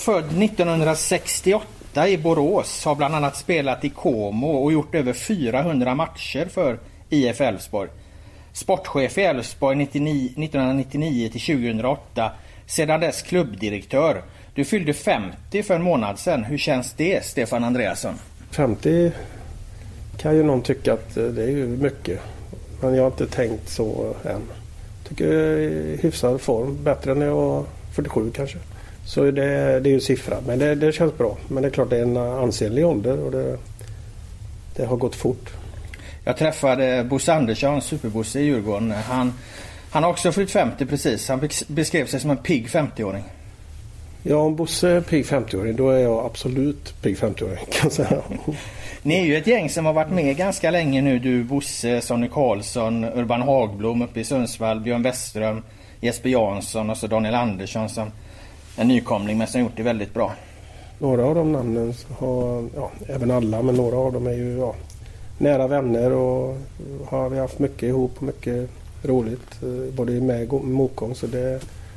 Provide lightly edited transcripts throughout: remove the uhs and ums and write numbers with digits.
Född 1968 i Borås, har bland annat spelat i Como och gjort över 400 matcher för IF Elfsborg. Sportchef i Elfsborg 1999 till 2008, sedan dess klubbdirektör. Du fyllde 50 för en månad sedan. Hur känns det, Stefan Andreasson? 50 kan ju någon tycka att det är ju mycket. Men jag har inte tänkt så än. Tycker det är hyfsad form. Bättre än när jag var 47 kanske. Så det är ju siffra. Men det känns bra. Men det är klart det är en ansenlig ålder och det har gått fort. Jag träffade Bosse Andersson, superbosse i Djurgården. Han har också fyllt 50 precis. Han beskrev sig som en pigg 50-åring. Ja, om Bosse är pigg 50-åring, då är jag absolut pigg 50-åring kan jag säga. Ni är ju ett gäng som har varit med ganska länge nu. Du, Bosse, Sonny Karlsson, Urban Hagblom uppe i Sundsvall, Björn Westström, Jesper Jansson och så Daniel Andersson som en nykomling men som har gjort det väldigt bra. Några av de namnen har, även alla, men några av dem är ju nära vänner och har vi haft mycket ihop och mycket roligt både med och motgång, så det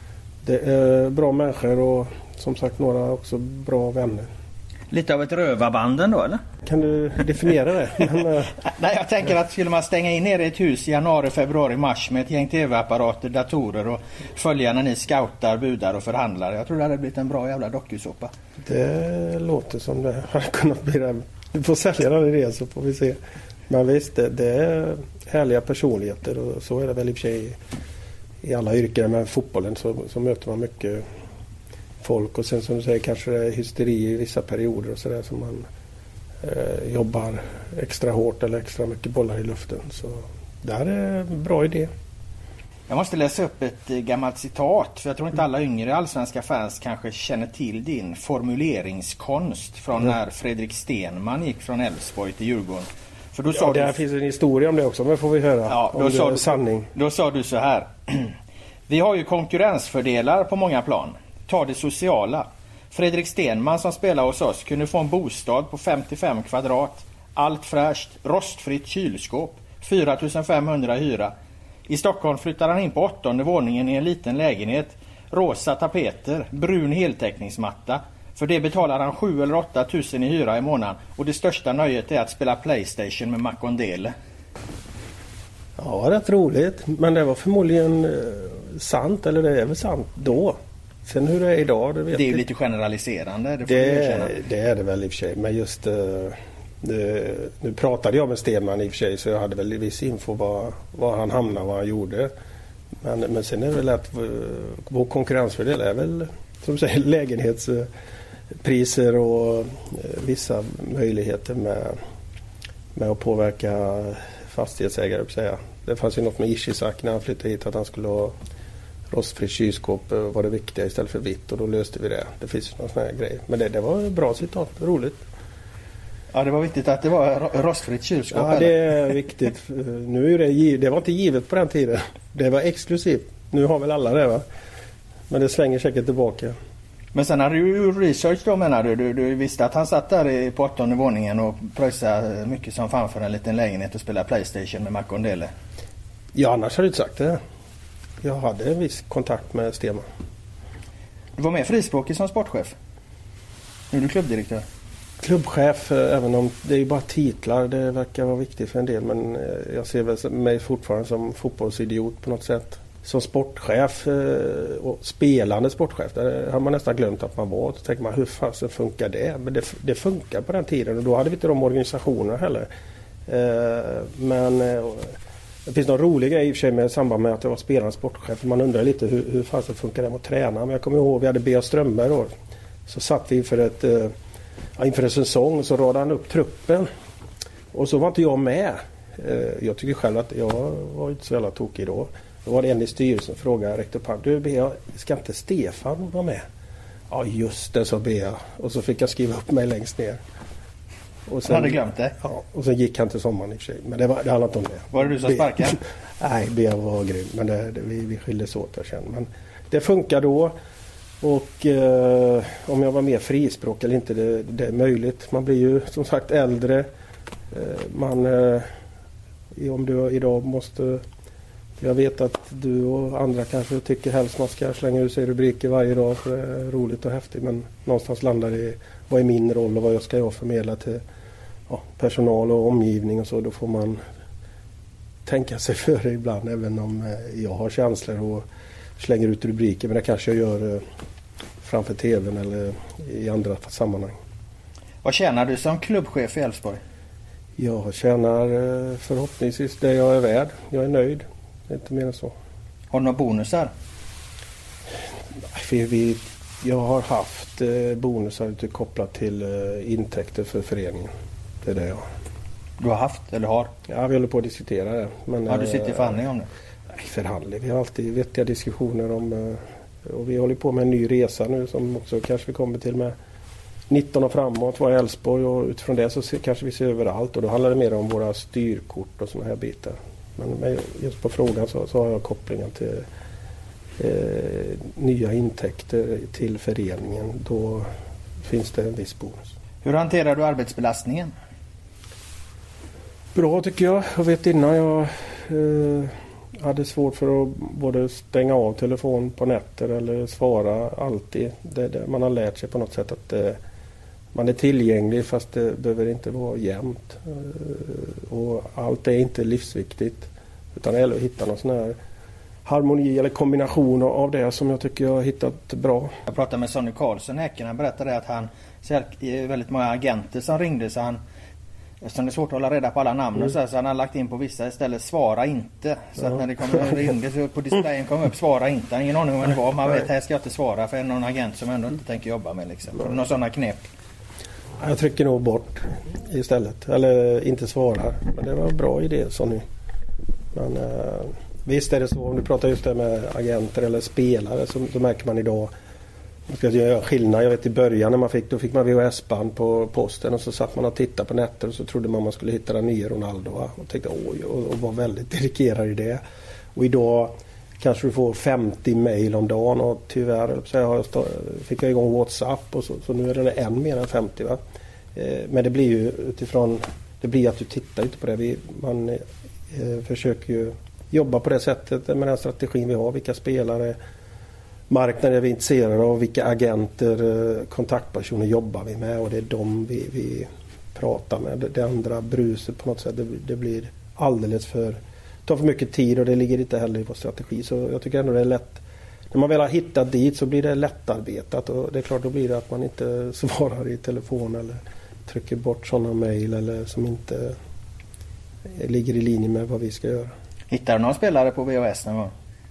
är bra människor och som sagt några också bra vänner. Lite av ett rövarbanden då, eller? Kan du definiera det? Nej, jag tänker att skulle man stänga in er i ett hus i januari, februari, mars med ett gäng tv-apparater, datorer och följa när ni scoutar, budar och förhandlar. Jag tror det hade blivit en bra jävla dokusåpa. Det låter som det hade kunnat bli det. Vi får sälja den idén så får vi se. Men visst, det är härliga personligheter och så är det väl i och för sig i alla yrken. Med fotbollen så möter man mycket folk och sen som du säger kanske det är hysteri i vissa perioder och sådär som man jobbar extra hårt eller extra mycket bollar i luften. Så det här är en bra idé. Jag måste läsa upp ett gammalt citat, för jag tror inte alla yngre allsvenska fans kanske känner till din formuleringskonst från när Fredrik Stenman gick från Elfsborg till Djurgården. För då sa det finns en historia om det också, men får vi höra. Ja, då sa du så här. Vi har ju konkurrensfördelar på många plan. Ta det sociala. Fredrik Stenman som spelar hos oss kunde få en bostad på 55 kvadrat. Allt fräscht, rostfritt kylskåp. 4 500 hyra. I Stockholm flyttar han in på 8:e våningen i en liten lägenhet. Rosa tapeter, brun heltäckningsmatta. För det betalar han 7 eller 8 000 i hyra i månaden. Och det största nöjet är att spela PlayStation med Makondele. Ja, rätt roligt. Men det var förmodligen sant, eller det är väl sant då. Sen hur det är idag, det vet jag. Det är ju lite generaliserande. Det är det väl i och för sig. Men just nu pratade jag med Stenman i och för sig, så jag hade väl viss info var han hamnade och vad han gjorde. Men sen är det väl att vår konkurrensfördel är väl som du säger lägenhetspriser och vissa möjligheter med att påverka fastighetsägare, upp säga. Det fanns ju något med Ishizak när han flyttade hit att han skulle ha rostfritt kylskåp var det viktiga istället för vitt, och då löste vi det. Det finns någon sån här grej. Men det var en bra citat, roligt. Ja, det var viktigt att det var rostfritt kylskåp. Ja, det är viktigt. Nu är det var inte givet på den tiden. Det var exklusivt. Nu har väl alla det, va? Men det svänger säkert tillbaka. Men sen hade du ju research då, menar du? Du visste att han satt där på 8:e våningen och pröjsade mycket som fan för en liten lägenhet och spelade PlayStation med Makondele. Ja, annars hade du inte sagt det. Jag hade en viss kontakt med Stenman. Du var med frispråkig som sportchef. Nu är du klubbdirektör. Klubbchef, även om det är ju bara titlar, det verkar vara viktigt för en del. Men jag ser väl mig fortfarande som fotbollsidiot på något sätt. Som sportchef och spelande sportchef, där har man nästan glömt att man var. Så tänker man, hur fasen funkar det? Men det funkar på den tiden och då hade vi inte de organisationerna heller. Men det finns någon rolig grej i och för sig med samband med att jag var spelande sportchef. Man undrar lite hur fasen funkar det med att träna. Men jag kommer ihåg, vi hade B.A. Strömberg då. Så satt vi inför en säsong och så radade han upp truppen. Och så var inte jag med. Jag tycker själv att jag var inte så jävla tokig då. Då var det en i styrelsen som frågade räckte upp hand. Du B.A., ska inte Stefan vara med? Ja just det, sa B.A. Och så fick jag skriva upp mig längst ner. Och sen, han hade glömt det? Ja, och sen gick han till sommaren i och för sig. Men det handlade inte om det. Var det du som sparkade? Nej, B.A. var grym. Men vi skildes åt, jag känner. Men det funkar då. Och om jag var mer frispråk eller inte, det är möjligt. Man blir ju som sagt äldre. Om du idag måste Jag vet att du och andra kanske tycker helst man ska slänga ut sig rubriker varje dag för det är roligt och häftigt. Men någonstans landar det i vad är min roll och vad ska jag förmedla till personal och omgivning och så. Då får man tänka sig för ibland, även om jag har känslor och slänger ut rubriker. Men det kanske jag gör framför tvn eller i andra sammanhang. Vad tjänar du som klubbchef i Elfsborg? Jag tjänar förhoppningsvis det jag är värd. Jag är nöjd. Det är inte mer än så. Har du några bonusar? Jag har haft bonusar kopplat till intäkter för föreningen. Det är det jag har. Du har haft eller har? Ja, vi håller på att diskutera det. Men, du sitter i förhandling om det? Nej, förhandling. Vi har alltid vettiga diskussioner om... och vi håller på med en ny resa nu som också kanske vi kommer till med 19 och framåt. Var i Elfsborg och utifrån det så kanske vi ser överallt. Och då handlar det mer om våra styrkort och såna här bitar. Men just på frågan så har jag kopplingen till nya intäkter till föreningen. Då finns det en viss bonus. Hur hanterar du arbetsbelastningen? Bra tycker jag. Jag vet innan jag hade svårt för att både stänga av telefon på nätter eller svara alltid. Man har lärt sig på något sätt att man är tillgänglig fast det behöver inte vara jämnt. Och allt är inte livsviktigt. Utan det gäller att hitta någon sån här harmoni eller kombination av det som jag tycker jag har hittat bra. Jag pratade med Sonny Karlsson i Häcken. Han berättade att han ser väldigt många agenter som ringde, så eftersom det är svårt att hålla reda på alla namn så han har lagt in på vissa istället svara inte. Så att när det ringde så på displayen kom upp svara inte. Ingen aning om vad det var. Man vet här ska jag inte svara för någon agent som ändå inte tänker jobba med liksom. Någon sådana knep. Jag trycker nog bort istället. Eller inte svarar. Men det var en bra idé Sonny. Men visst är det så. Om du pratar just det med agenter eller spelare så märker man idag. Man ska göra skillnad. Jag vet i början när då fick man VHS-band på posten och så satt man och tittade på nätter och så trodde man skulle hitta den nya Ronaldo och tänkte och var väldigt dedikerad i det. Och idag kanske du får 50 mejl om dagen och tyvärr så fick jag igång WhatsApp och så nu är det än mer än 50 va. Men det blir ju utifrån, det blir att du tittar inte på det. Man försöker ju jobba på det sättet med den strategin vi har, vilka spelare marknaden är vi intresserade av, vilka agenter, kontaktpersoner jobbar vi med och det är de vi pratar med. Det andra bruset på något sätt, det blir alldeles tar för mycket tid och det ligger inte heller i vår strategi. Så jag tycker ändå det är lätt. När man väl har hittat dit så blir det lättarbetat och det är klart då blir det att man inte svarar i telefon eller trycker bort sådana mejl eller som inte ligger i linje med vad vi ska göra. Hittar du någon spelare på VHS någon gång?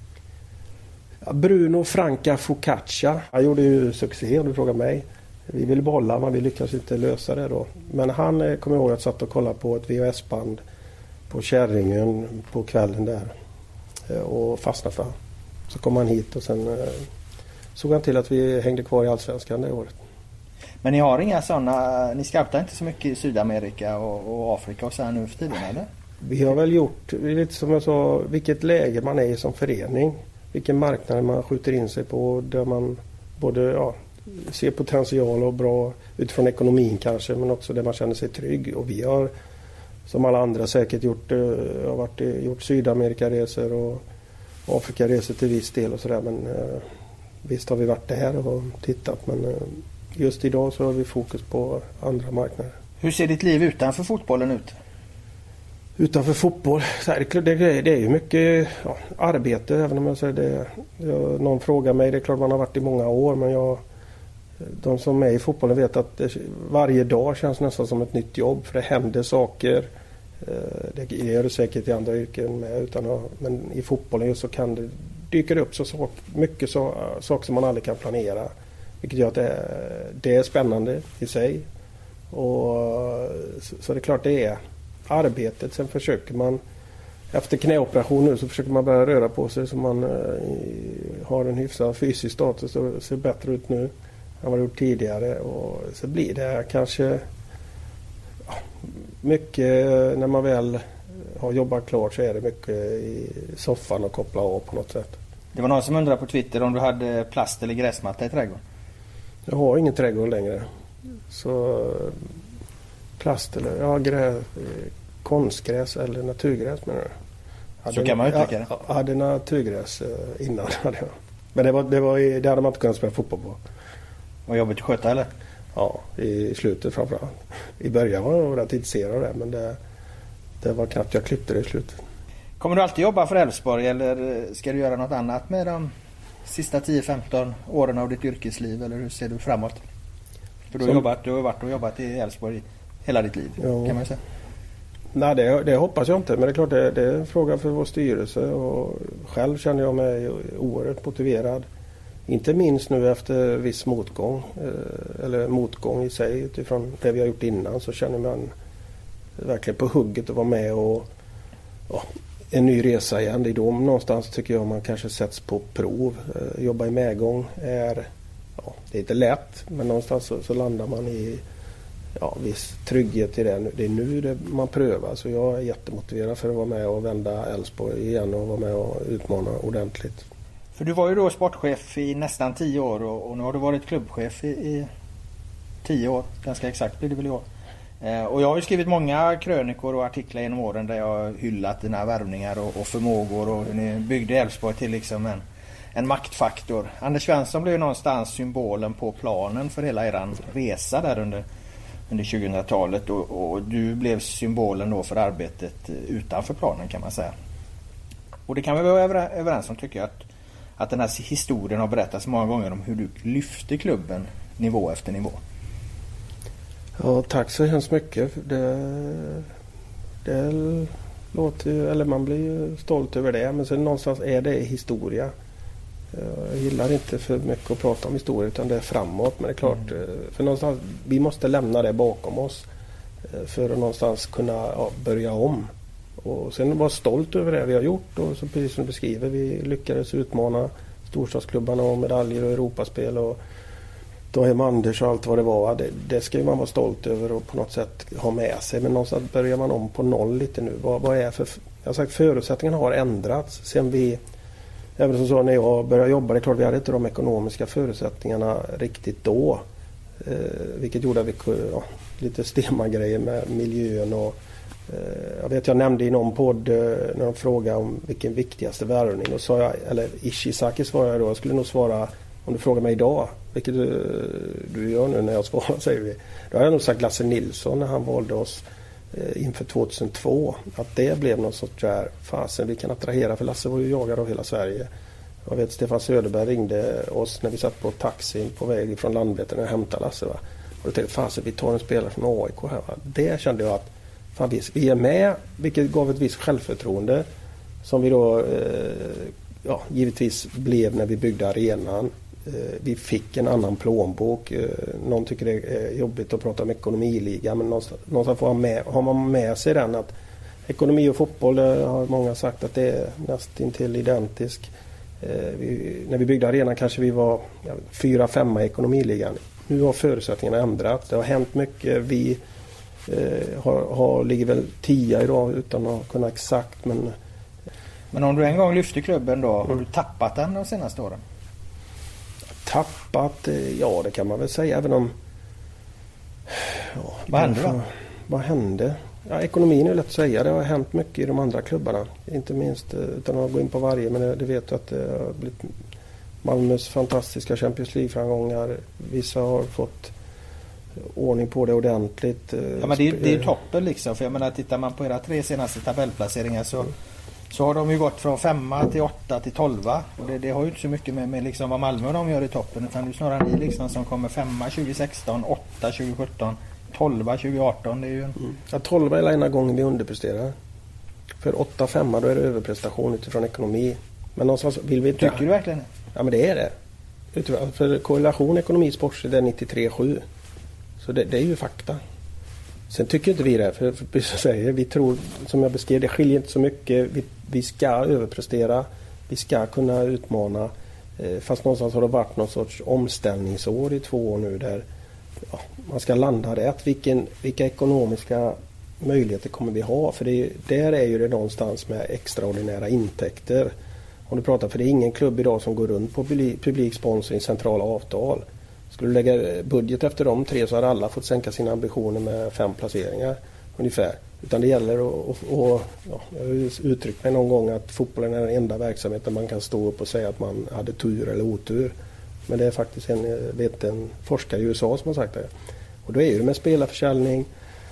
Bruno Franca Focaccia. Han gjorde ju succé om du frågar mig. Vi ville bolla men vi lyckades inte lösa det då. Men han kommer ihåg att jag satt och kollade på ett VHS-band på Kärringen på kvällen där. Och fastnade för. Så kom han hit och sen såg han till att vi hängde kvar i Allsvenskan det året. Men ni har inga sådana, ni scoutar inte så mycket i Sydamerika och Afrika och så här nu för tiden eller? Vi har väl gjort, lite som jag sa, vilket läge man är i som förening. Vilken marknad man skjuter in sig på där man både ser potential och bra utifrån ekonomin kanske men också där man känner sig trygg. Och vi har som alla andra säkert gjort Sydamerikaresor och Afrikaresor till viss del och sådär. Men visst har vi varit där och tittat men just idag så har vi fokus på andra marknader. Hur ser ditt liv utanför fotbollen ut? Utanför fotboll, det är ju mycket arbete även om jag säger det. Någon frågar mig, det är klart man har varit i många år men de som är i fotbollen vet att varje dag känns nästan som ett nytt jobb för det händer saker. Det gör det säkert i andra yrken med men i fotbollen just så kan det dyka upp så mycket saker som man aldrig kan planera. Vilket gör att det är spännande i sig. Och så det är klart det är arbetet. Sen försöker man efter knäoperation nu så försöker man börja röra på sig så man har en hyfsad fysisk status och ser bättre ut nu än vad det gjort tidigare. Och så blir det kanske mycket när man väl har jobbat klart så är det mycket i soffan och koppla av på något sätt. Det var någon som undrade på Twitter om du hade plast eller gräsmatta i trädgården. Jag har ingen trädgård längre. Så plast eller konstgräs eller naturgräs menar du? Så kan man uttrycka det. Jag hade naturgräs innan. Men det hade man inte kunnat spela fotboll på. Var jobbigt att sköta eller? Ja, i slutet framförallt. I början var jag rätt intresserad av det, men det var knappt jag klippte det i slutet. Kommer du alltid jobba för Elfsborg eller ska du göra något annat med de sista 10-15 åren av ditt yrkesliv, eller hur ser du framåt? För du har varit och jobbat i Elfsborg hela ditt liv, kan man säga. Nej, det hoppas jag inte, men det är klart det är en fråga för vår styrelse, och själv känner jag mig oerhört motiverad. Inte minst nu efter viss motgång, eller motgång i sig utifrån det vi har gjort innan, så känner man verkligen på hugget att vara med och en ny resa igen. Det är då någonstans tycker jag man kanske sätts på prov. Jobba i medgång är det är inte lätt, men någonstans så landar man i viss trygghet i det. Det är nu man prövar, så jag är jättemotiverad för att vara med och vända Elfsborg igen och vara med och utmana ordentligt. För du var ju då sportchef i nästan 10 år och nu har du varit klubbchef i 10 år. Ganska exakt blir det väl i år. Och jag har ju skrivit många krönikor och artiklar genom åren där jag har hyllat dina värvningar och förmågor och hur ni byggde Elfsborg till liksom en maktfaktor. Anders Svensson blev ju någonstans symbolen på planen för hela eran resa där under 2000-talet och du blev symbolen då för arbetet utanför planen, kan man säga. Och det kan vi vara överens om, tycker jag, att den här historien har berättats många gånger om hur du lyfte klubben nivå efter nivå. Ja, tack så hemskt mycket. Det låter ju, eller man blir ju stolt över det, men sen någonstans är det historia. Jag gillar inte för mycket att prata om historia, utan det är framåt, men det är klart, för någonstans vi måste lämna det bakom oss för att någonstans kunna börja om. Och sen vara stolt över det vi har gjort, och så precis som du beskriver, vi lyckades utmana storstadsklubbarna och medaljer och Europaspel och då är Anders och allt vad det var. Det ska ju man vara stolt över och på något sätt ha med sig, men någonstans börjar man om på noll lite nu. Vad är för, jag har sagt, förutsättningarna har ändrats sen vi, även som så när jag började jobba, det är klart vi hade inte de ekonomiska förutsättningarna riktigt då, vilket gjorde att vi lite stema grejer med miljön och jag nämnde i någon podd när de frågade om vilken viktigaste värvning, och sa jag, eller Ishizaki svarade jag då, jag skulle nog svara, om du frågar mig idag, vilket du gör nu när jag svarar, säger vi, då har jag nog sagt Lasse Nilsson när han valde oss inför 2002, att det blev någon sorts där, fasen vi kan attrahera, för Lasse var ju jagad av hela Sverige. Jag vet Stefan Söderberg ringde oss när vi satt på taxin på väg från Landvetter när jag hämtade Lasse, va? Och då tänkte fasen vi tar en spelare från AIK här, va? Det kände jag att fan, vi är med, vilket gav ett visst självförtroende som vi då givetvis blev när vi byggde arenan. Vi fick en annan plånbok. Någon tycker det är jobbigt att prata om ekonomiliga, men någonstans har man med sig den, att ekonomi och fotboll har många sagt att det är nästintill identisk. När vi byggde arenan kanske vi var 4-5 i ekonomiligan. Nu har förutsättningarna ändrats. Det har hänt mycket. Vi ligger väl 10 idag utan att kunna exakt, Men om du en gång lyfte klubben då, har du tappat den de senaste åren? Tappat, ja det kan man väl säga, även om vad hände då? Vad hände? Ja, ekonomin är lätt att säga, det har hänt mycket i de andra klubbarna, inte minst utan att gå in på varje, men det vet du att det har blivit Malmös fantastiska Champions League-framgångar, vissa har fått ordning på det ordentligt. Ja, men det är ju toppen liksom, för jag menar, tittar man på era 3 senaste tabellplaceringar så har de ju gått från 5 till 8 till 12, och det har ju inte så mycket med liksom vad Malmö de gör i toppen, utan det är snarare ni liksom som kommer 5 2016, 8 2017, 12 2018. Det är ju 12 är ena gången vi underpresterar. För 8-5 då är det överprestation utifrån ekonomi. Men någonstans vill vi inte. Tycker du verkligen det? Ja, men det är det. För korrelation ekonomi sportsligt är 93,7. Så det är ju fakta. Sen tycker inte vi det, för vi tror, som jag beskrev, det skiljer inte så mycket. Vi ska överprestera, vi ska kunna utmana. Fast någonstans har det varit någon sorts omställningsår i 2 år nu där man ska landa rätt. Vilka ekonomiska möjligheter kommer vi ha? För där är ju det någonstans med extraordinära intäkter. Om du pratar, för det är ingen klubb idag som går runt på publiksponsring, centrala avtal. Skulle du lägga budget efter de 3 så har alla fått sänka sina ambitioner med 5 placeringar ungefär. Utan det gäller jag har uttryckt mig någon gång att fotbollen är den enda verksamheten man kan stå upp och säga att man hade tur eller otur. Men det är faktiskt en forskare i USA som har sagt det. Och då är det med spelarförsäljning,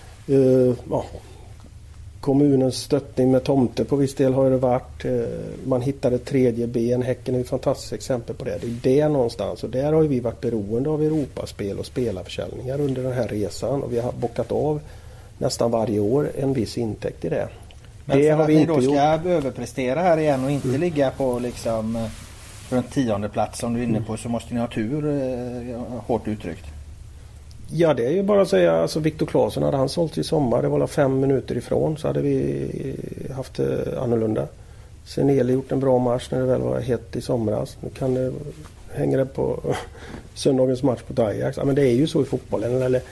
kommunens stöttning med tomter på viss del har det varit. Man hittade ett tredje ben. Häcken är ett fantastiskt exempel på det. Det är det någonstans. Och där har vi varit beroende av Europaspel och spelarförsäljningar under den här resan. Och vi har bockat av nästan varje år en viss intäkt i det. Men det för har att vi ni inte då ska gjort. överprestera här igen och inte ligga på liksom runt 10:e plats som du är inne på, så måste ni ha tur, hårt uttryckt. Ja, det är ju bara att säga, alltså Viktor Claesson, hade han sålt i sommar, det var 5 minuter ifrån, så hade vi haft det annorlunda. Sen Eli gjort en bra match när det väl var hett i somras. Nu kan det hänga det på söndagens match på Ajax. Ja, men det är ju så i fotbollen. Eller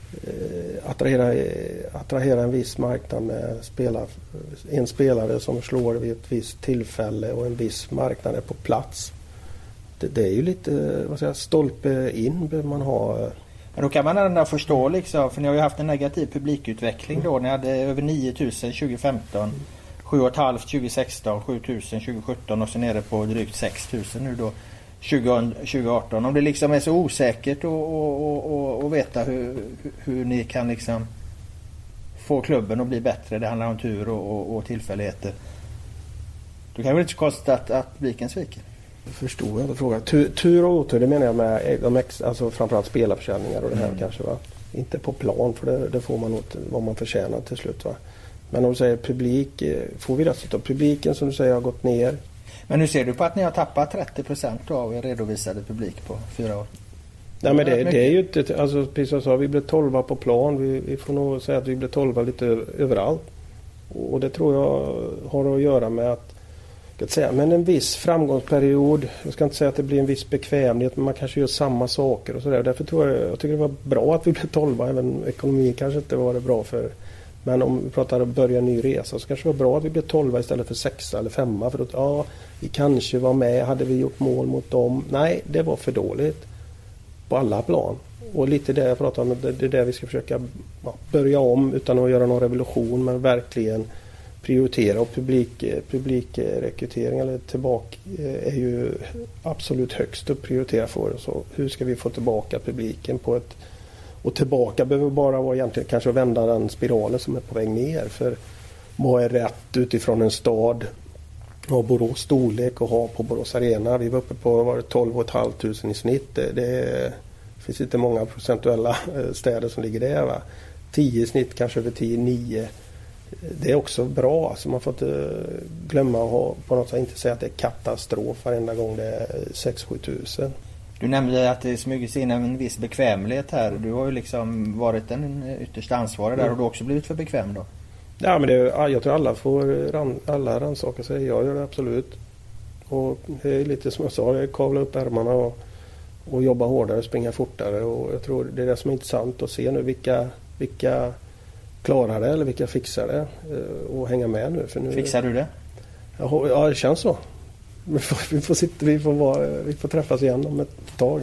attrahera en viss marknad med en spelare som slår vid ett visst tillfälle och en viss marknad är på plats. Det är ju lite, stolpe in behöver man ha. Men då kan man ändå förstå liksom, för ni har ju haft en negativ publikutveckling då. Ni hade över 9000 2015, 7,5 2016, 7000 2017 och så nere på drygt 6000 nu då 2018. Om det liksom är så osäkert att veta hur ni kan liksom få klubben att bli bättre, det handlar om tur och tillfälligheter. Då kan det väl inte så konstigt att publiken sviker. Förstår jag frågan. Tur och otur, det menar jag med alltså framförallt spelarförsäljningar och det här kanske, va? Inte på plan, för det får man åt vad man förtjänar till slut, va? Men om du säger publik, får vi dessutom publiken som du säger har gått ner. Men nu ser du på att ni har tappat 30% av er redovisade publik på 4 år. Nej, men det är ju inte, alltså precis som jag sa, vi blev 12 på plan, vi får nog säga att vi blev 12 lite överallt. Och det tror jag har att göra med att men en viss framgångsperiod. Jag ska inte säga att det blir en viss bekvämlighet, men man kanske gör samma saker och sådär. Därför jag tycker det var bra att vi blev 12, även ekonomin kanske inte var det bra för. Men om vi pratar om att börja en ny resa, så kanske det var bra att vi blev 12 istället för 6 eller 5. För att vi kanske var med, hade vi gjort mål mot dem? Nej, det var för dåligt på alla plan. Och lite det jag pratar om, det är det vi ska försöka börja om utan att göra någon revolution, men verkligen prioritera. Och publikrekrytering eller tillbaka är ju absolut högst att prioritera för oss. Så hur ska vi få tillbaka publiken på ett, och tillbaka behöver bara vara egentligen kanske att vända den spiralen som är på väg ner. För vad är rätt utifrån en stad och Borås storlek och ha på Borås Arena? Vi var uppe på 12 500 i snitt. Det finns inte många procentuella städer som ligger där, va? 10 i snitt, kanske över 10, 9. Det är också bra, alltså man får inte glömma att på något sätt inte säga att det är katastrof varenda gång det är 6-7 tusen. Du nämnde att det smyger in en viss bekvämlighet här. Du har ju liksom varit den yttersta ansvarig där och du har också blivit för bekväm då. Ja, men jag tror alla rannsakar sig. Jag gör det absolut. Och det är lite som jag sa, kavla upp ärmarna och jobba hårdare, springa fortare. Och jag tror det är det som är intressant att se nu vilka klarar det eller vilka fixar det och hänga med nu. För nu fixar du det? Ja, det känns så. Vi får träffas igen om ett tag.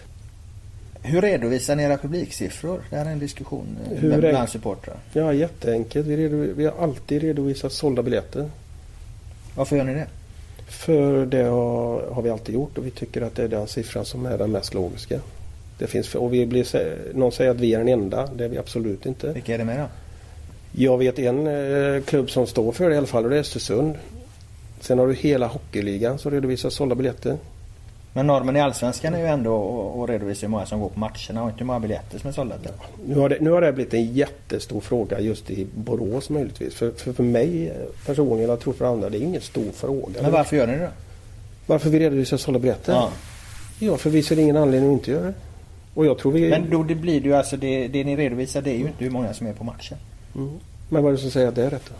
Hur redovisar ni era publiksiffror? Det här är en diskussion bland supportrar. Ja, jätteenkelt. Vi har alltid redovisat sålda biljetter. Varför gör ni det? För det har vi alltid gjort och vi tycker att det är den siffran som är den mest logiska. Det finns, och någon säger att vi är den enda. Det är vi absolut inte. Vilka är det med då? Jag vet en klubb som står för det i alla fall, och det är Östersund. Sen har du hela hockeyligan som redovisar sålda biljetter. Men normen i Allsvenskan är ju ändå att redovisa hur många som går på matcherna och inte hur många biljetter som är sålda. Nu har det blivit en jättestor fråga just i Borås möjligtvis. För mig personligen, jag tror för andra, det är ingen stor fråga. Men varför gör ni det då? Varför vi redovisar sålda biljetter? Ja, för vi ser ingen anledning att inte göra det. Och jag tror Men då det blir det ju alltså, det ni redovisar, det är ju inte hur många som är på matchen. Mm. Men vad är det som säger att det är rätt då?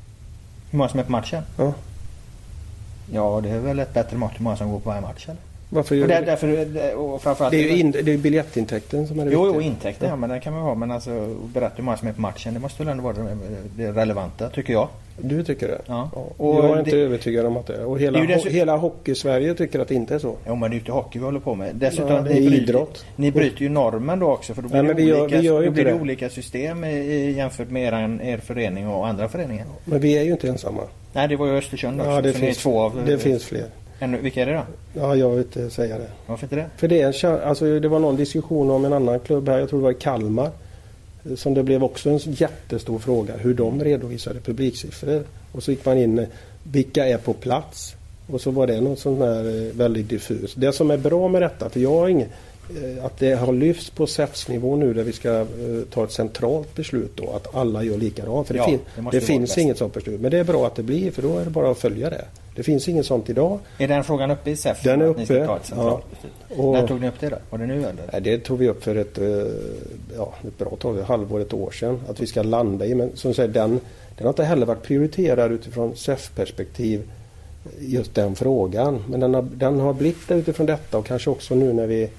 Hur många som är på matchen? Ja. Ja, det är väl ett bättre mått hur många som går på varje match, eller? Varför gör och framförallt det är ju biljettintäkten som är det viktiga. Jo, intäkten, ja, men den kan man ha. Men alltså, berätta hur många som är på matchen, det måste väl ändå vara det relevanta, tycker jag. Du tycker det? Ja. Och jag är inte övertygad om att det är. Och hela hockey-Sverige tycker att det inte är så. Ja, men det är ju inte hockey vi håller på med. Dessutom, ja, det är idrott. Ni bryter ju normen då också. För då blir det olika system jämfört med er förening och andra föreningar. Men vi är ju inte ensamma. Nej, det var ju Östersund också. Ja, det finns fler. Vilka är det då? Ja, jag vill inte säga det. Varför inte det? För det var någon diskussion om en annan klubb här, jag tror det var i Kalmar, som det blev också en jättestor fråga, hur de redovisade publiksiffror. Och så gick man in, vilka är på plats? Och så var det något sånt där väldigt diffus. Det som är bra med detta, för jag har inget, att det har lyfts på SEFs-nivå nu där vi ska ta ett centralt beslut då, att alla gör likadant. För det finns inget sånt beslut. Men det är bra att det blir, för då är det bara att följa det. Det finns inget sånt idag. Är den frågan uppe i SEF? Den är uppe. När tog ni upp det då? Var det nu eller? Nej, det tog vi upp för ett bra tag, ett år sedan. Att vi ska landa i. Men som säger, den har inte heller varit prioriterad utifrån SEF-perspektiv, just den frågan. Men den har blivit utifrån detta, och kanske också nu när vi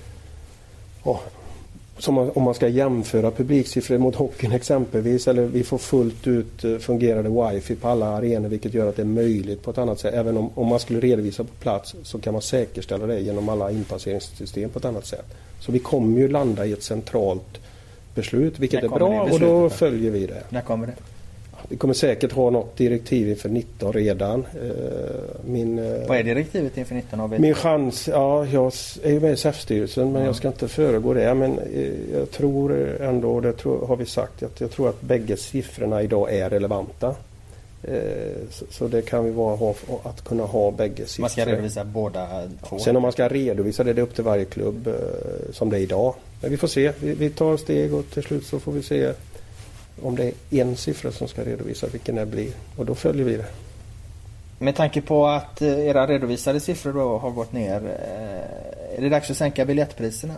om man ska jämföra publiksiffror mot hockeyn exempelvis, eller vi får fullt ut fungerande wifi på alla arenor, vilket gör att det är möjligt på ett annat sätt. Även om man skulle redovisa på plats, så kan man säkerställa det genom alla inpasseringssystem på ett annat sätt. Så vi kommer ju landa i ett centralt beslut, vilket är bra, och då följer vi det. När kommer det? Vi kommer säkert ha något direktiv inför 19 redan. Vad är direktivet inför 19? Min chans, jag är ju med i SEF-styrelsen, men jag ska inte föregå det. Men jag tror ändå, det har vi sagt, att jag tror att bägge siffrorna idag är relevanta. Så det kan vi vara att kunna ha bägge siffror. Man ska redovisa båda två. Sen om man ska redovisa det är upp till varje klubb som det är idag. Men vi får se, vi tar steg, och till slut så får vi se om det är en siffra som ska redovisa, vilken det blir. Och då följer vi det. Med tanke på att era redovisade siffror då har gått ner, är det dags att sänka biljettpriserna?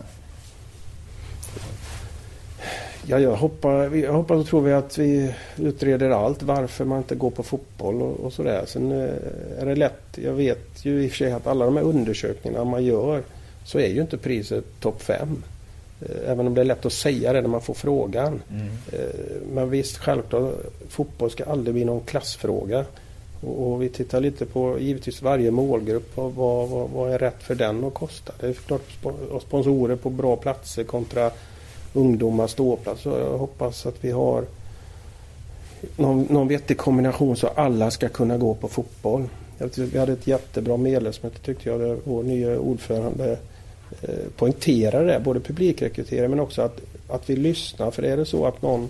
Ja, jag hoppas och tror vi att vi utreder allt, varför man inte går på fotboll och sådär. Sen är det lätt, jag vet ju i och för sig att alla de här undersökningarna man gör, så är ju inte priset topp 5. Även om det är lätt att säga det när man får frågan. Men visst, självklart, fotboll ska aldrig bli någon klassfråga. Och vi tittar lite på givetvis varje målgrupp och vad är rätt för den att kosta. Det är klart sponsorer på bra platser kontra ungdomar ståplatser. Jag hoppas att vi har någon vettig kombination så alla ska kunna gå på fotboll. Vi hade ett jättebra medlemsmöte, tyckte jag. Vår nya ordförande poängterar det, både publikrekrytering men också att vi lyssnar. För är det så att någon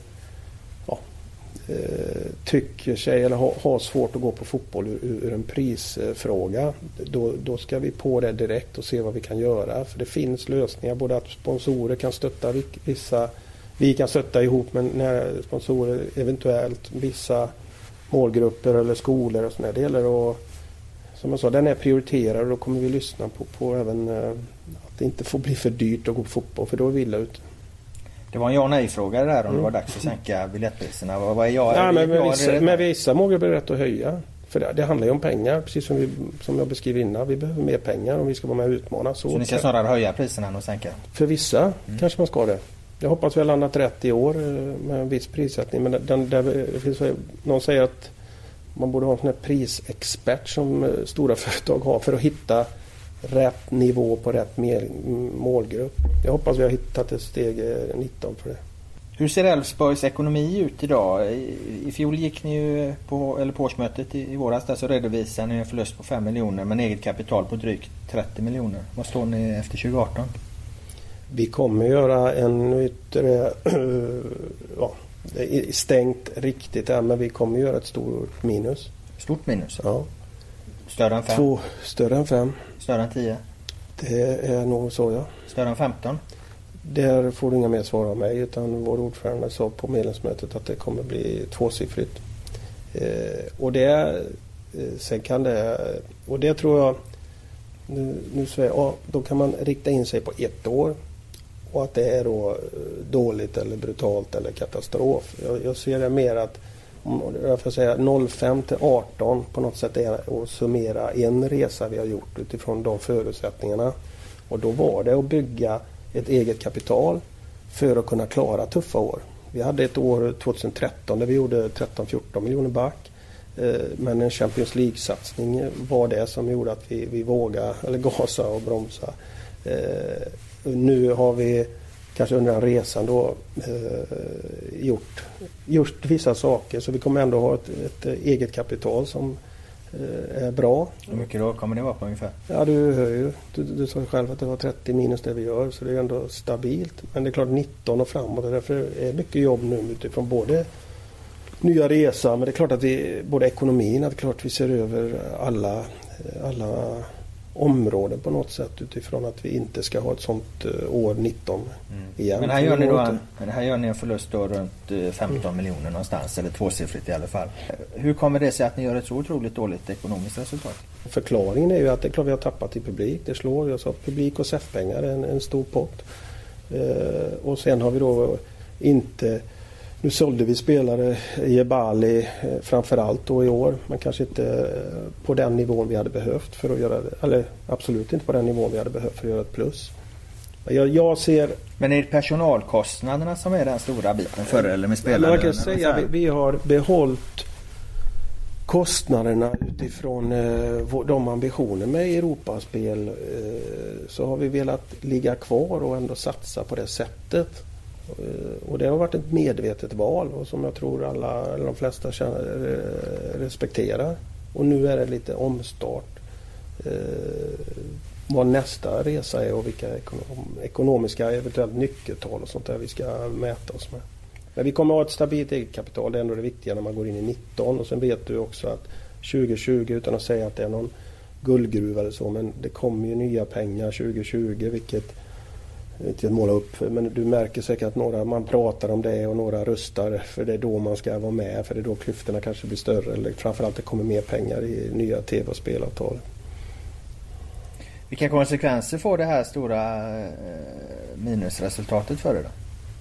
tycker sig eller har svårt att gå på fotboll ur en prisfråga, då ska vi på det direkt och se vad vi kan göra. För det finns lösningar, både att sponsorer kan stötta vissa, vi kan stötta ihop med när sponsorer eventuellt vissa målgrupper eller skolor och sådär. Det gäller att, som jag sa, den är prioriterad, och då kommer vi lyssna på även att det inte får bli för dyrt att gå på fotboll, för då är vi illa ute. Det var en ja-nej-fråga där om det var dags att sänka biljettpriserna. Vad är jag? Ja, men vissa målgrupper är rätt att höja. För det handlar ju om pengar, precis som jag beskrev innan. Vi behöver mer pengar om vi ska vara med och utmana. Så ni ska snarare höja priserna än att sänka? För vissa kanske man ska det. Jag hoppas vi har landat rätt i år med en viss prissättning. Men det finns, någon säger att man borde ha en sån här prisexpert som stora företag har för att hitta rätt nivå på rätt målgrupp. Jag hoppas vi har hittat ett steg 19 för det. Hur ser Elfsborgs ekonomi ut idag? I fjol gick ni ju på årsmötet i våras, där så redovisade ni en förlust på 5 miljoner men eget kapital på drygt 30 miljoner. Vad står ni efter 2018? Vi kommer göra en yttre det är stängt riktigt där, men vi kommer göra ett stort minus. Stort minus? Ja. Större än 5? Större än 5. Större än 10? Det är nog så, ja. Större än 15? Där får du inga mer svar av mig, utan vår ordförande sa på medlemsmötet att det kommer bli tvåsiffrigt. Och det sen kan det, och det tror jag nu så då kan man rikta in sig på ett år, och att det är då dåligt eller brutalt eller katastrof. Jag ser det mer att jag får säga 05 till 18 på något sätt är att summera en resa vi har gjort utifrån de förutsättningarna. Och då var det att bygga ett eget kapital för att kunna klara tuffa år. Vi hade ett år 2013 där vi gjorde 13-14 miljoner back. Men en Champions League-satsning var det som gjorde att vi vågade eller gasa och bromsa. Nu har vi kanske under den resan då gjort vissa saker, så vi kommer ändå ha ett eget kapital som är bra. Hur mycket då kommer det vara på ungefär? Ja, du hör ju. Du sa ju själv att det var 30 minus det vi gör, så det är ändå stabilt. Men det är klart 19 och framåt, och därför är det mycket jobb nu utifrån både nya resa, men det är klart att både ekonomin, att det är klart vi ser över alla områden på något sätt utifrån att vi inte ska ha ett sånt år 19 igen. Men här gör ni en förlust då runt 15 miljoner någonstans, eller tvåsiffrigt i alla fall. Hur kommer det sig att ni gör ett så otroligt dåligt ekonomiskt resultat? Förklaringen är ju att det är klart vi har tappat i publik. Det slår, jag sa, publik och SEF-pengar är en stor pott. Och sen har vi då inte... Nu sålde vi spelare i Bali framförallt då i år, men kanske inte på den nivån vi hade behövt för att göra det, eller absolut inte på den nivån vi hade behövt för att göra ett plus. Jag ser... Men är det personalkostnaderna som är den stora biten för eller med spelarna? Man kan säga vi har behållit kostnaderna utifrån de ambitioner med Europaspel, så har vi velat ligga kvar och ändå satsa på det sättet. Och det har varit ett medvetet val, och som jag tror alla eller de flesta respekterar. Och nu är det lite omstart. Vad nästa resa är och vilka ekonomiska eventuellt nyckeltal och sånt där vi ska mäta oss med. Men vi kommer att ha ett stabilt eget kapital, det är ändå det viktiga när man går in i 19. Och sen vet du också att 2020, utan att säga att det är någon guldgruva eller så, men det kommer ju nya pengar 2020, vilket inte måla upp, men du märker säkert att man pratar om det och några röstar, för det är då man ska vara med, för det är då klyftorna kanske blir större, eller framförallt det kommer mer pengar i nya tv- och spelavtal. Vilka konsekvenser får det här stora minusresultatet för er då?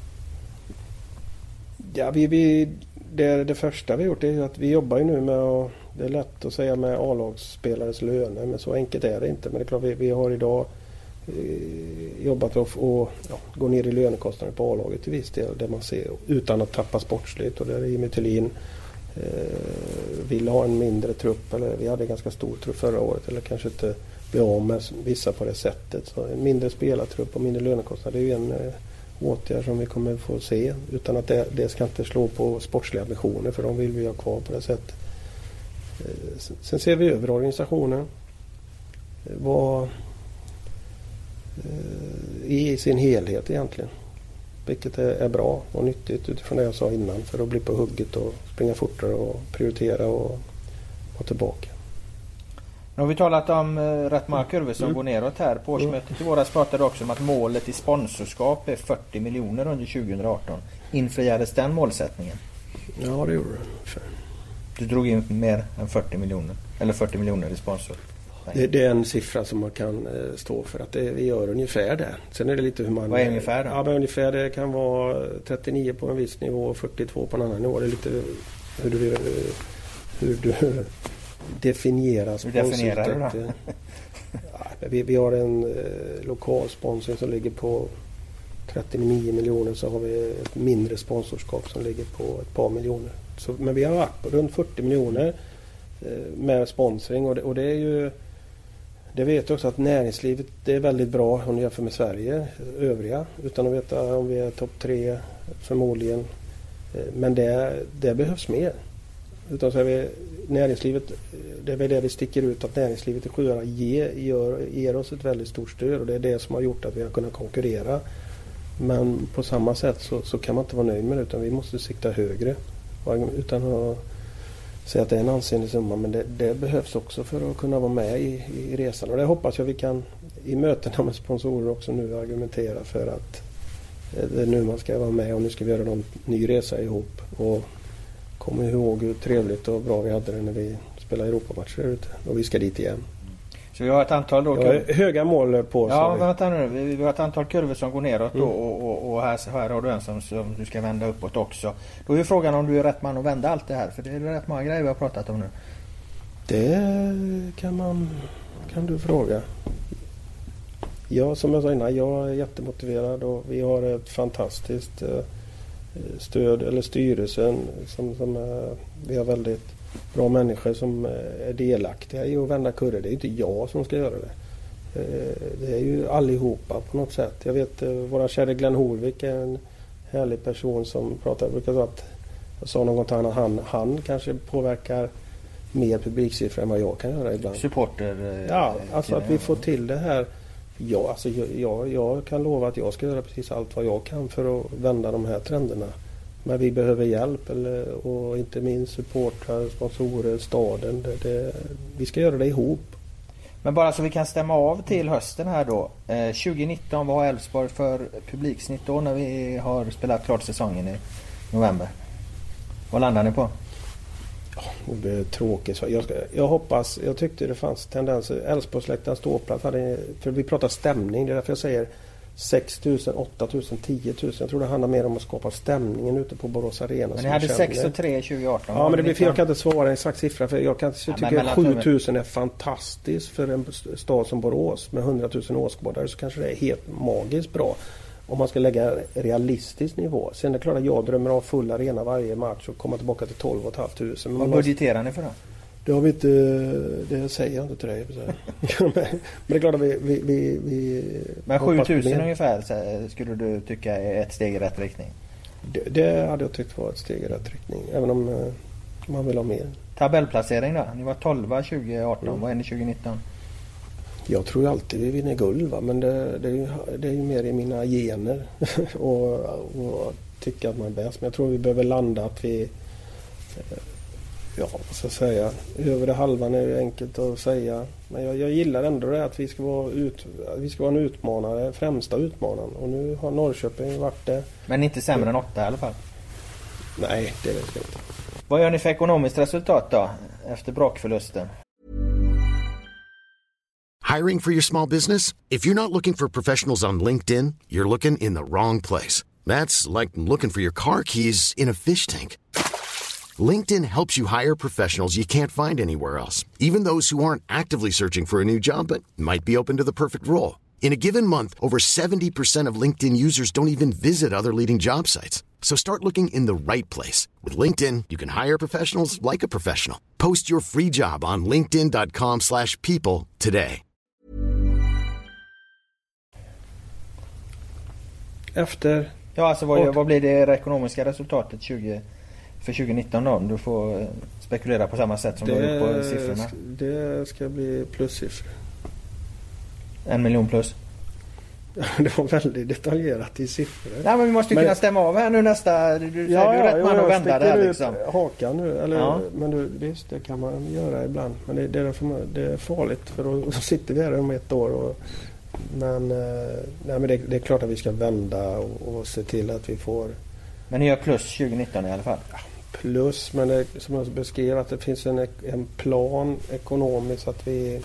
Ja, det första vi gjort är att vi jobbar ju nu med, det är lätt att säga med A-lagsspelares löner, men så enkelt är det inte. Men det är klart, vi har idag jobbat och gå ner i lönekostnader på A-laget till viss del, där man ser, utan att tappa sportsligt, och där är Jimmy Tillin vill ha en mindre trupp, eller vi hade en ganska stor trupp förra året, eller kanske inte bli av med vissa på det sättet. Så en mindre spelartrupp och mindre lönekostnader är ju en åtgärd som vi kommer få se, utan att det ska inte slå på sportsliga ambitioner, för de vill vi ha kvar på det sättet. Sen ser vi över organisationen i sin helhet egentligen, vilket är bra och nyttigt utifrån det jag sa innan, för att bli på hugget och springa fortare och prioritera och vara tillbaka. Nu har vi talat om rätt många kurvor som går neråt här. På årsmötet i våras pratade också om att målet i sponsorskap är 40 miljoner under 2018. Infriades den målsättningen? Ja, det gjorde det. Du drog in mer än 40 miljoner, eller 40 miljoner i sponsor. Det är en siffra som man kan stå för, att vi gör ungefär det. Sen är det lite hur man... Vad är ungefär då? Ja, men ungefär det kan vara 39 på en viss nivå och 42 på en annan nivå. Det är lite hur du definierar sponsor. Hur definierar du då? Vi har en lokal sponsring som ligger på 39 miljoner, så har vi ett mindre sponsorskap som ligger på ett par miljoner. Men vi har varit på runt 40 miljoner med sponsring, och det är ju... Det vet jag också att näringslivet, det är väldigt bra om vi jämför med Sverige, övriga, utan att veta om vi är topp 3 förmodligen. Men det behövs mer. Utan så är vi, näringslivet, det är väl det vi sticker ut, att näringslivet i Sjuhärad ger oss ett väldigt stort stöd, och det är det som har gjort att vi har kunnat konkurrera. Men på samma sätt så kan man inte vara nöjd med det, utan vi måste sikta högre. Utan att säga att det är en ansenlig summa, men det behövs också för att kunna vara med i resan. Och det hoppas jag vi kan i mötena med sponsorer också nu argumentera för, att det är nu man ska vara med, och nu ska vi göra någon ny resa ihop. Och kom ihåg hur trevligt och bra vi hade det när vi spelade Europamatcher ute, och vi ska dit igen. Så vi har ett antal då höga mål på oss. Ja, vänta nu. Vi har ett antal kurvor som går neråt och här har du en som du ska vända uppåt också. Då är ju frågan om du är rätt man att vända allt det här, för det är rätt många grejer vi har pratat om nu. Det kan du fråga. Ja, som jag sa innan, jag är jättemotiverad och vi har ett fantastiskt stöd, eller styrelsen som vi har väldigt bra människor som är delaktiga i att vända kurror. Det är inte jag som ska göra det. Det är ju allihopa på något sätt. Jag vet, våra kära Glenn Horvik är en härlig person som brukar säga att jag sa något annat, han kanske påverkar mer publiksiffror än vad jag kan göra ibland. Supporter. Ja, alltså att vi får till det här. Ja, alltså jag kan lova att jag ska göra precis allt vad jag kan för att vända de här trenderna. Men vi behöver hjälp och inte minst supportrar, sponsorer, staden. Vi ska göra det ihop. Men bara så vi kan stämma av till hösten här då. 2019 var Elfsborg för publiksnitt då när vi har spelat klart säsongen i november. Vad landar ni på? Det blir tråkigt. Jag hoppas, jag tyckte det fanns tendenser. Elfsborgsläktarens ståplats hade, för vi pratar stämning, det är därför jag säger 6 000, 8 000, 10 000. Jag tror det handlar mer om att skapa stämningen ute på Borås Arena. Men ni hade 6 och 3 2018. Ja, men det blir fel. Jag kan inte svara en exakt siffra. För jag tycker 7 000 är fantastiskt för en stad som Borås med 100 000 åskådare, så kanske det är helt magiskt bra. Om man ska lägga realistisk nivå. Sen är det klart att jag drömmer av full arena varje match och komma tillbaka till 12 500. Vad budgeterar ni för då? Det har vi inte, det säger jag inte till dig. Men det är klart att vi men 7 000 ungefär skulle du tycka är ett steg i rätt riktning? Det hade jag tyckt var ett steg i rätt riktning. Även om man vill ha mer. Tabellplacering då? Ni var 12 2018. Vad är ni 2019? Jag tror alltid vi vinner guld, va? Men det är ju mer i mina gener och tycka att man är bäst. Men jag tror vi behöver landa att vi, vad ska jag säga, över det halvan är ju enkelt att säga. Men jag gillar ändå det att vi ska vara en utmanare, främsta utmanaren. Och nu har Norrköping varit det. Men inte sämre än 8 i alla fall? Nej, det vet jag inte. Vad gör ni för ekonomiskt resultat då efter brakförlusten? Hiring for your small business? If you're not looking for professionals on LinkedIn, you're looking in the wrong place. That's like looking for your car keys in a fish tank. LinkedIn helps you hire professionals you can't find anywhere else, even those who aren't actively searching for a new job but might be open to the perfect role. In a given month, over 70% of LinkedIn users don't even visit other leading job sites. So start looking in the right place. With LinkedIn, you can hire professionals like a professional. Post your free job on linkedin.com/people today. Efter... Ja, alltså vad blir det ekonomiska resultatet för 2019 då? Du får spekulera på samma sätt som du har gjort på siffrorna. Det ska bli plussiffror. 1 miljon plus? Det var väldigt detaljerat i siffror. Nej, men vi måste kunna stämma av här nu nästa. Du säger ju rätt man att vända det här liksom. Hakan nu, eller, men visst, det kan man göra ibland. Men det är farligt, för då sitter vi här om ett år men det är klart att vi ska vända och se till att vi får... Men ni gör plus 2019 i alla fall? Plus, men det, som jag beskrev, att det finns en plan ekonomiskt att vi...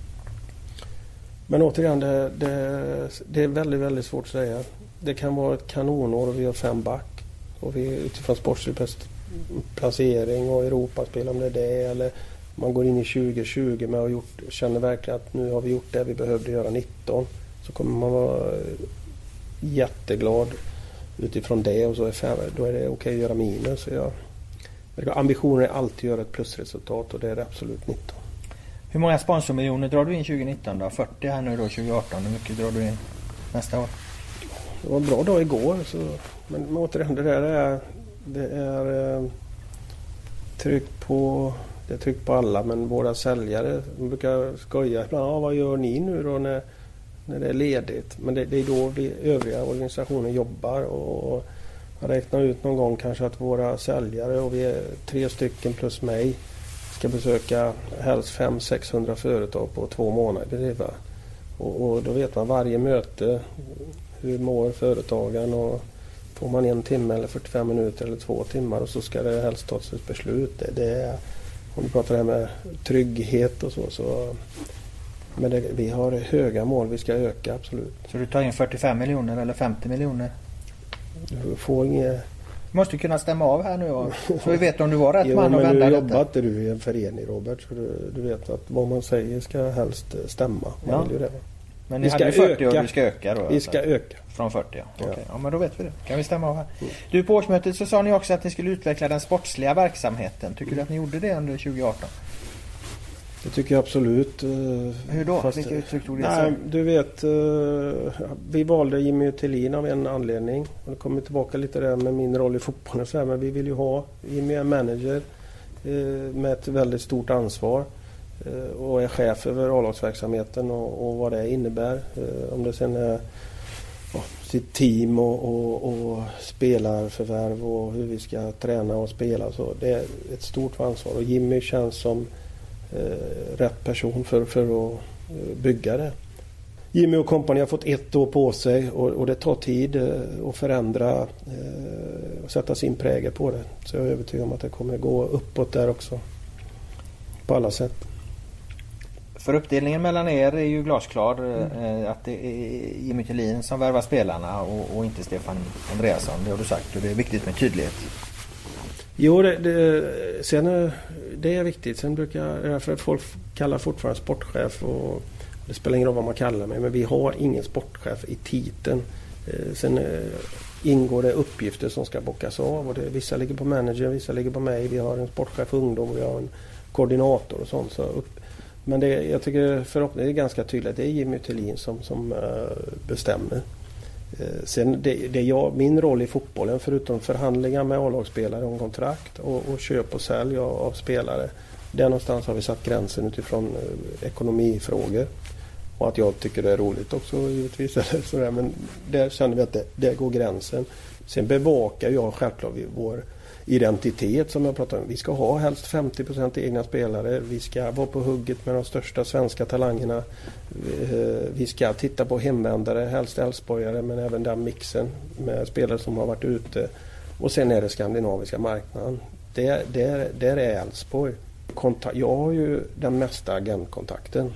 Men återigen, det är väldigt, väldigt svårt att säga. Det kan vara ett kanonår och vi har 5 back. Och vi utifrån sportslig placering och Europaspel, om det är det, eller man går in i 2020 med och känner verkligen att nu har vi gjort det vi behövde göra 19, så kommer man vara jätteglad utifrån det, och så då är det okej att göra minus. Ambitionen är alltid att göra ett plusresultat, och det är det absolut 19. Hur många sponsormiljoner drar du in 2019 då? 40 här nu då 2018. Hur mycket drar du in nästa år? Det var en bra dag igår. Men återigen, det är tryck på alla, men våra säljare brukar skoja ibland. Vad gör ni nu då när det är ledigt? Men det är då vi övriga organisationer jobbar, och jag räknar ut någon gång kanske att våra säljare, och vi är 3 stycken plus mig, ska besöka helst 500-600 företag på 2 månader. Och då vet man varje möte, hur mår företagaren, och får man 1 timme eller 45 minuter eller 2 timmar, och så ska det helst tas ett beslut. Det är, om du pratar här med trygghet och så men vi har höga mål, vi ska öka absolut. Så du tar in 45 miljoner eller 50 miljoner? Du får inget... Du måste kunna stämma av här nu, så vi vet om du var rätt man och vända detta. Jo, men jobbar inte du i en förening, Robert, så du vet att vad man säger ska helst stämma. Man vill ju det. Men ni hade ju 40 och du ska öka då? Vi ska öka. Från 40, ja. Okej. Ja, men då vet vi det. Kan vi stämma av här. Du, på årsmötet så sa ni också att ni skulle utveckla den sportsliga verksamheten. Tycker du att ni gjorde det under 2018? Det tycker jag absolut. Hur då? Vilka uttryck tog det? Nej, du vet, vi valde Jimmy Tillin av en anledning. Och det kommer tillbaka lite där med min roll i fotbollen. Så här, men vi vill ju ha Jimmy är manager med ett väldigt stort ansvar. Och är chef över A-lagsverksamheten och vad det innebär. Om det sen är sitt team och spelarförvärv och hur vi ska träna och spela. Så det är ett stort ansvar. Och Jimmy känns som rätt person för att bygga det. Jimmy och kompani har fått 1 år på sig och det tar tid att förändra och sätta sin prägel på det. Så jag är övertygad om att det kommer gå uppåt där också. På alla sätt. För uppdelningen mellan er är ju glasklar att det är Jimmy Tillin som värvar spelarna och inte Stefan Andreasson. Det har du sagt och det är viktigt med tydlighet. Jo, det är viktigt. Sen brukar för folk kallar fortfarande sportchef och det spelar ingen roll vad man kallar mig, men vi har ingen sportchef i titeln. Sen ingår det uppgifter som ska bockas av och vissa ligger på manager, vissa ligger på mig. Vi har en sportchef ungdom, vi har en koordinator och sånt. Men jag tycker förhoppningsvis är ganska tydligt att det är Jimmy Tillin som bestämmer. Sen min roll i fotbollen, förutom förhandlingar med A-lagsspelare om kontrakt och köp och sälj av spelare, där någonstans har vi satt gränsen utifrån ekonomifrågor. Och att jag tycker det är roligt också givetvis. Eller sådär, men där känner vi att där går gränsen. Sen bevakar jag självklart vår identitet som jag pratar om. Vi ska ha helst 50% egna spelare. Vi ska vara på hugget med de största svenska talangerna. Vi ska titta på hemvändare, helst Älvsborgare, men även den mixen med spelare som har varit ute. Och sen är det skandinaviska marknaden. Där är Älvsborg. Jag har ju den mesta agentkontakten.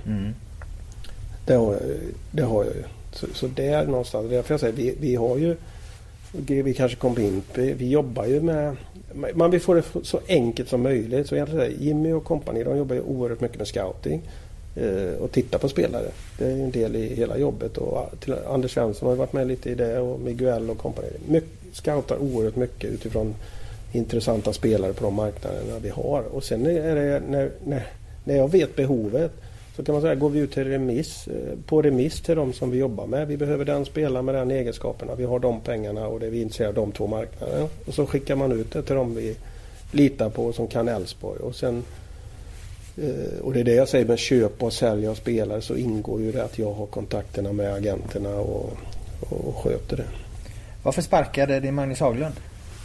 Det har jag ju. Så där någonstans, därför jag säger, vi har ju, vi kanske kommer in, vi jobbar ju med, man vill få det så enkelt som möjligt. Så egentligen Jimmy och kompani, de jobbar ju oerhört mycket med scouting och titta på spelare. Det är ju en del i hela jobbet och Anders Svensson har varit med lite i det och Miguel och kompani. Scoutar oerhört mycket utifrån intressanta spelare på de marknaderna vi har. Och sen är det när jag vet behovet, så kan man säga, går vi ut till remiss till de som vi jobbar med. Vi behöver den spela med den egenskaperna. Vi har de pengarna och det vi är intresserade av de 2 marknaderna. Och så skickar man ut det till de vi litar på som kan Älvsborg. Och sen, och det är det jag säger med köp och sälja och spelare, så ingår ju det att jag har kontakterna med agenterna och sköter det. Varför sparkade det Magnus Haglund?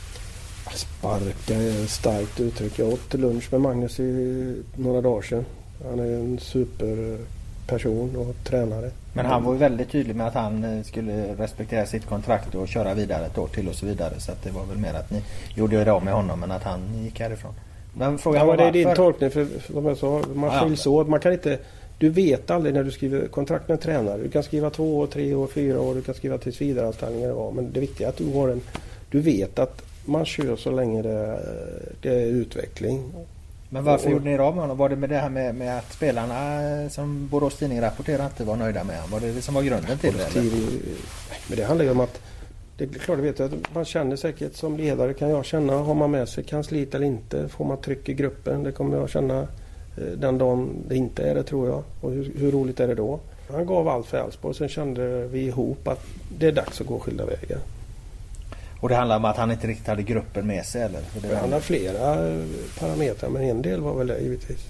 Sparka är ett starkt uttryck. Jag åt lunch med Magnus i några dagar sedan. Han är en superperson och tränare. Men han var ju väldigt tydlig med att han skulle respektera sitt kontrakt och köra vidare ett år till och så vidare. Så att det var väl mer att ni gjorde ju det av med honom, men att han gick härifrån. Men frågan var det är din tolkning, för som jag sa, man skiljs åt. Man kan inte, du vet aldrig när du skriver kontrakt med en tränare. Du kan skriva 2 år, 3 år, 4 år, du kan skriva tills vidareanställningar. Men det viktiga är att du vet att man kör så länge det är utveckling. Men varför gjorde ni av med honom? Var det med det här med att spelarna som Borås Tidning rapporterade inte var nöjda med honom? Var det som var grunden till det? Men det handlar ju om att, det är klart, vet jag, att man känner säkert som ledare, kan jag känna, har man med sig kansliet eller inte, får man tryck i gruppen, det kommer jag känna den dagen det inte är det, tror jag. Och hur roligt är det då? Han gav allt för Älvsborg, sen kände vi ihop att det är dags att gå skilda vägar. Och det handlar om att han inte riktigt hade gruppen med sig, eller? Det handlar flera parametrar, men en del var väl det, givetvis.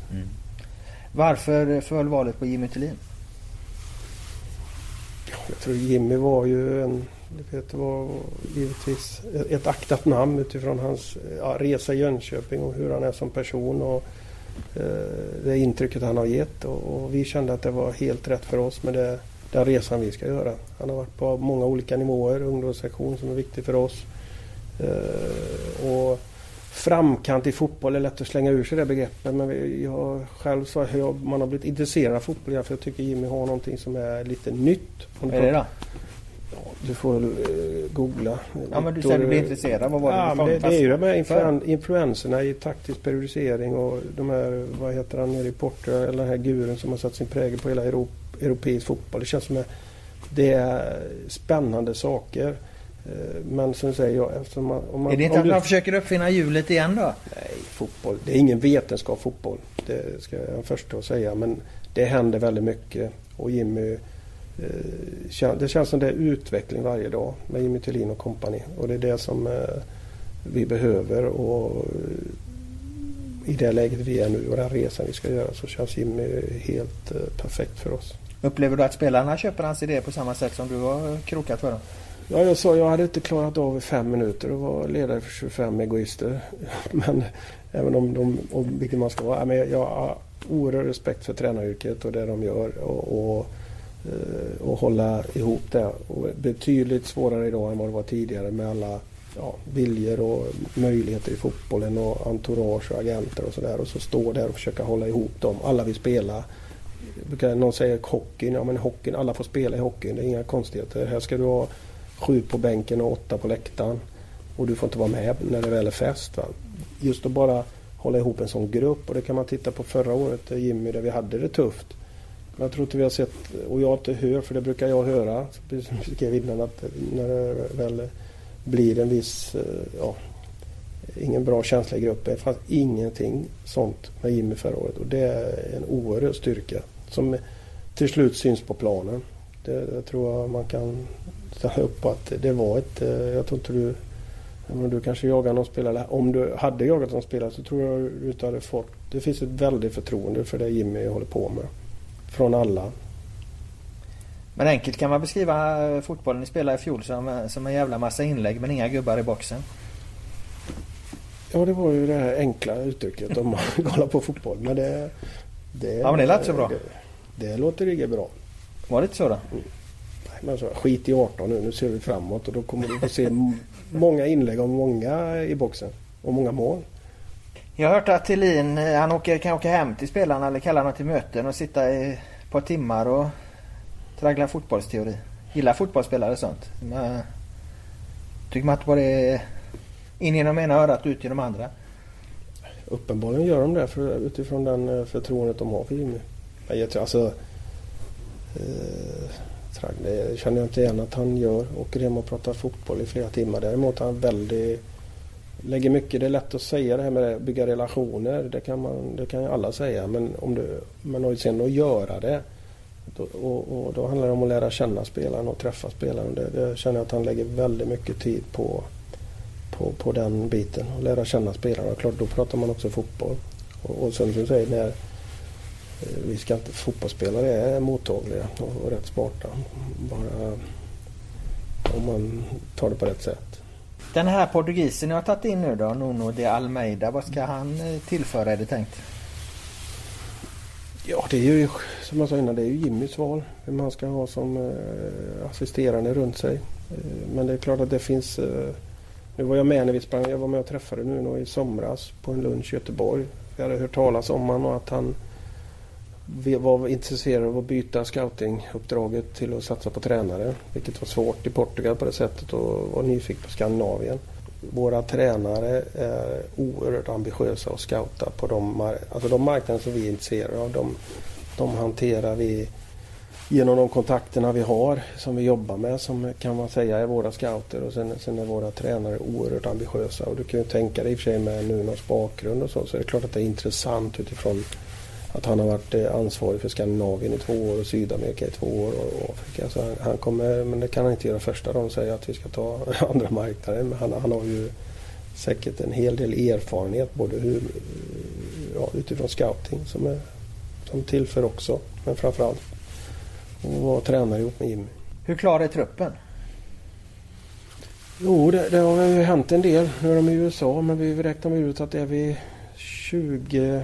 Varför föll valet på Jimmy Tillin? Jag tror Jimmy var ju det var givetvis ett aktat namn utifrån hans resa i Jönköping och hur han är som person och det intrycket han har gett. Och vi kände att det var helt rätt för oss med den resan vi ska göra. Han har varit på många olika nivåer, ungdomssektion som är viktig för oss. Och framkant i fotboll är lätt att slänga ur sig det begreppet, men jag själv sa att man har blivit intresserad av fotboll, för jag tycker Jimmy har någonting som är lite nytt. Vad är det då? Du får googla. Ja, men du säger att du blir intresserad. Vad var det? Ja, men det är ju de här influenserna i taktisk periodisering och de här, vad heter han nere i Portugal, eller den här guren som har satt sin prägel på hela europeisk fotboll. Det känns som att det är spännande saker. Men som säger jag, eftersom är det inte att man försöker uppfinna hjulet igen då? Nej, fotboll. Det är ingen vetenskap fotboll. Det ska jag först att säga. Men det händer väldigt mycket. Och Jimmy, det känns som det är utveckling varje dag med Jimmy Tillin och kompani. Och det är det som vi behöver. Och i det läget vi är nu och den resan vi ska göra så känns Jimmy helt perfekt för oss. Upplever du att spelarna köper hans idé på samma sätt som du har krokat för dem? Ja, jag hade inte klarat av i 5 minuter och var ledare för 25 egoister. Men även om vilket man ska vara. Men jag har oerhörd respekt för tränaryrket och det de gör och hålla ihop det. Och betydligt svårare idag än vad det var tidigare med alla viljor och möjligheter i fotbollen och entourage och agenter och sådär. Och så stå där och försöka hålla ihop dem. Alla vill spela. Någon säger hockeyn, ja men hockeyn, alla får spela i hockeyn, det är inga konstigheter. Här ska du ha 7 på bänken och 8 på läktaren och du får inte vara med när det väl är fest. Va? Just att bara hålla ihop en sån grupp, och det kan man titta på förra året Jimmy, där vi hade det tufft. Men jag tror inte vi har sett, och jag inte hör, för det brukar jag höra, så skrev innan att när det väl blir en viss ingen bra känsla i gruppen, det fanns ingenting sånt med Jimmy förra året, och det är en oerhörd styrka som till slut syns på planen. Det tror jag man kan ställa upp på att det var ett, jag tror inte du kanske jagar någon spelare, om du hade jagat någon spelare så tror jag du inte hade fått, det finns ett väldigt förtroende för det Jimmy håller på med från alla. Men enkelt kan man beskriva fotbollen ni spelade i fjol som en jävla massa inlägg men inga gubbar i boxen. Ja, det var ju det här enkla uttrycket om man kollar på fotboll, men det ja, men det lät så bra. Det låter riktigt bra. Var det inte så då? Men så, skit i 18 nu ser vi framåt och då kommer du att se många inlägg och många i boxen och många mål. Jag har hört att Thelin, han kan åka hem till spelarna eller kalla dem till möten och sitta i ett par timmar och traggla fotbollsteori. Gillar fotbollsspelare och sånt. Men, tycker man att det är in genom ena örat ut i de andra? Uppenbarligen gör de det utifrån den förtroendet de har för Jimmy. Alltså det känner jag inte igen att han gör, åker hem och pratar fotboll i flera timmar. Däremot han lägger mycket, det är lätt att säga det här med att bygga relationer, det kan ju alla säga, men man har ju sen att göra det då handlar det om att lära känna spelaren och träffa spelaren. Det känner jag att han lägger väldigt mycket tid på den biten och lära känna spelaren, och klart då pratar man också fotboll och som du säger, när vi ska inte, fotbollsspelare är mottagliga och rätt smarta, bara om man tar det på rätt sätt. Den här portugisen jag har tagit in nu då, Nuno de Almeida, vad ska han tillföra, är det tänkt? Ja, det är ju som jag sa innan, det är ju Jimmys val vem man ska ha som assisterande runt sig. Men det är klart att det finns, nu var jag med när jag var med och träffade Nuno i somras på en lunch i Göteborg. Jag hade hört talas om han och att han var intresserad av att byta scoutinguppdraget till att satsa på tränare, vilket var svårt i Portugal på det sättet, och var nyfiken på Skandinavien. Våra tränare är oerhört ambitiösa och scouta på de marknader som vi är intresserade av. De hanterar vi genom de kontakterna vi har, som vi jobbar med, som kan man säga är våra scouter, och sen är våra tränare oerhört ambitiösa. Och du kan ju tänka dig i och för sig med Nunos bakgrund och så är det klart att det är intressant utifrån att han har varit ansvarig för Skandinavien i 2 år och Sydamerika i 2 år och Afrika. Så han kommer, men det kan han inte göra första dagen, säga att vi ska ta andra marknader. Men han har ju säkert en hel del erfarenhet både utifrån scouting som tillför också, men framförallt att vara tränare ihop med Jimmy. Hur klar är truppen? Jo, det har ju hänt en del. Nu är de i USA, men vi räknar ut att det är vi 20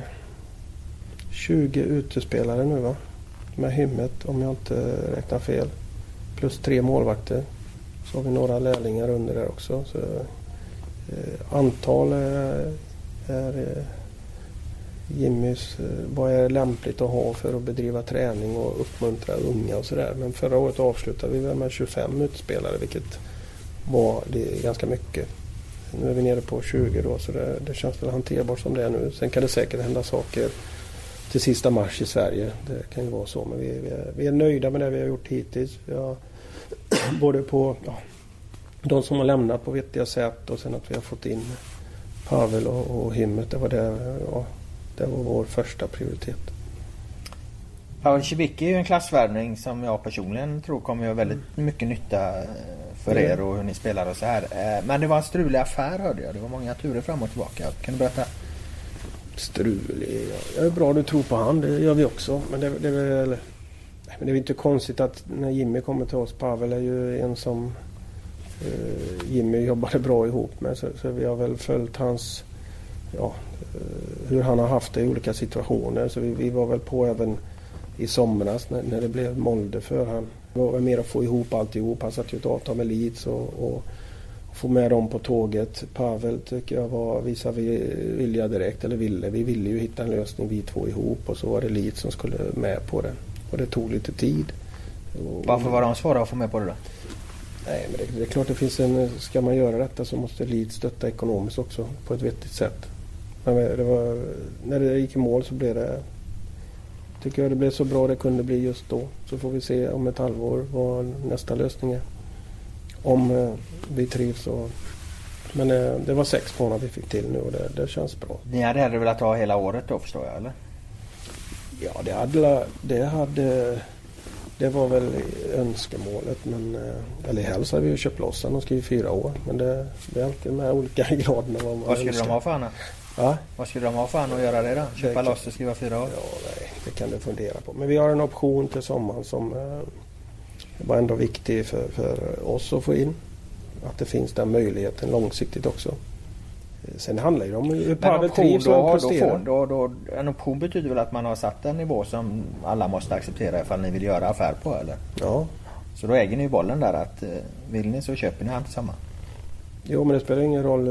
utespelare nu, va? Med hymmet, om jag inte räknar fel. Plus 3 målvakter. Så har vi några lärlingar under där också. Så, antal är Jimmys, vad är lämpligt att ha för att bedriva träning och uppmuntra unga och sådär. Men förra året avslutade vi väl med 25 utspelare, vilket det är ganska mycket. Nu är vi nere på 20 då, så det känns väl hanterbart som det är nu. Sen kan det säkert hända saker till sista mars i Sverige. Det kan ju vara så, men vi är nöjda med det vi har gjort hittills. Både på de som har lämnat på vettiga sätt och sen att vi har fått in Pavel och Hymmet. Det var vår första prioritet. Pavel Cibicki är ju en klassvärvning som jag personligen tror kommer göra väldigt mycket nytta för er och hur ni spelar och så här. Men det var en strulig affär, hörde jag. Det var många turer fram och tillbaka. Kan du berätta? Strulig? Ja, det är bra du tror på han. Det gör vi också. Men det är väl inte konstigt att när Jimmy kommer till oss. Pavel är ju en som Jimmy jobbade bra ihop med. Så vi har väl följt hans hur han har haft det i olika situationer. Så vi var väl på även i somras när det blev Molde för han. Det var mer att få ihop alltihop. Han satt ju ett avtal med Leeds och få med dem på tåget. Pavel tycker jag visade vilja direkt. Eller vi ville ju hitta en lösning vi två ihop. Och så var det Leeds som skulle med på det. Och det tog lite tid. Varför var de svåra att få med på det då? Nej, men det är klart det finns ska man göra detta så måste Leeds stötta ekonomiskt också på ett vettigt sätt. Men när det gick i mål så blev det, tycker jag det blev så bra det kunde bli just då. Så får vi se om ett halvår vad nästa lösning är. Om vi trivs men det var 6 månader vi fick till nu och det känns bra. Ni hade hellre velat ha hela året då, förstår jag, eller? Ja, det var väl önskemålet, men eller helst hade vi ju köpt loss han och skrivit 4 år, men det är alltid med olika graderna vad man. Vad skulle de ha för Anna? Ja? Vad skulle de ha för Anna att göra det då? Köpa loss och skriva 4 år? Ja, nej, det kan du fundera på. Men vi har en option till sommaren som var ändå viktig för oss att få in. Att det finns den möjligheten långsiktigt också. Sen handlar det om hur Pavel trivs och presterar. En option betyder väl att man har satt en nivå som alla måste acceptera ifall ni vill göra affär på, eller? Ja. Så då äger ni bollen där att vill ni så köper ni han tillsammans. Jo, men det spelar ingen roll.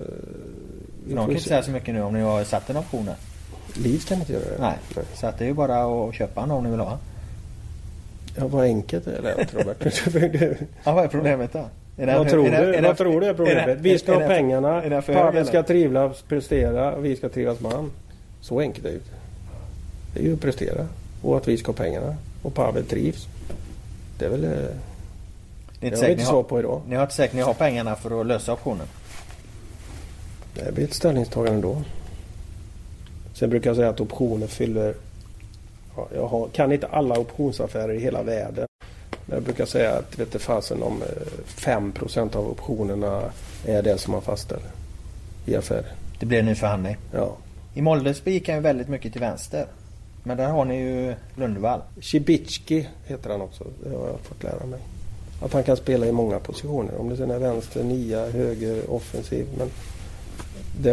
De kan inte säga så mycket nu om ni har satt en option där. Liv kan inte göra det. Nej, så att det är ju bara att köpa han om ni vill ha. Ja, vad enkelt det är, Robert. Ja, vad är problemet då? Vad tror du är problemet? Vi ska ha pengarna, Pavel ska trivas, prestera och vi ska trivas med han. Så enkelt är det. Det är ju att prestera och att vi ska ha pengarna och Pavel trivs. Det är väl det är inte svar på idag. Ni har inte säkert ni har pengarna för att lösa optionen. Det blir ett ställningstagande då. Sen brukar jag säga att optioner fyller... Ja, kan inte alla optionsaffärer i hela världen. Men jag brukar säga att vet du fasen om 5% av optionerna är det som man fastställer i affärer. Det blir en ny förhandling. Ja. I Molde gick han ju väldigt mycket till vänster. Men där har ni ju Lundvall. Cibicki heter han också. Det har jag fått lära mig. Att han kan spela i många positioner. Om det sen är vänster, 9, höger, offensiv. Men det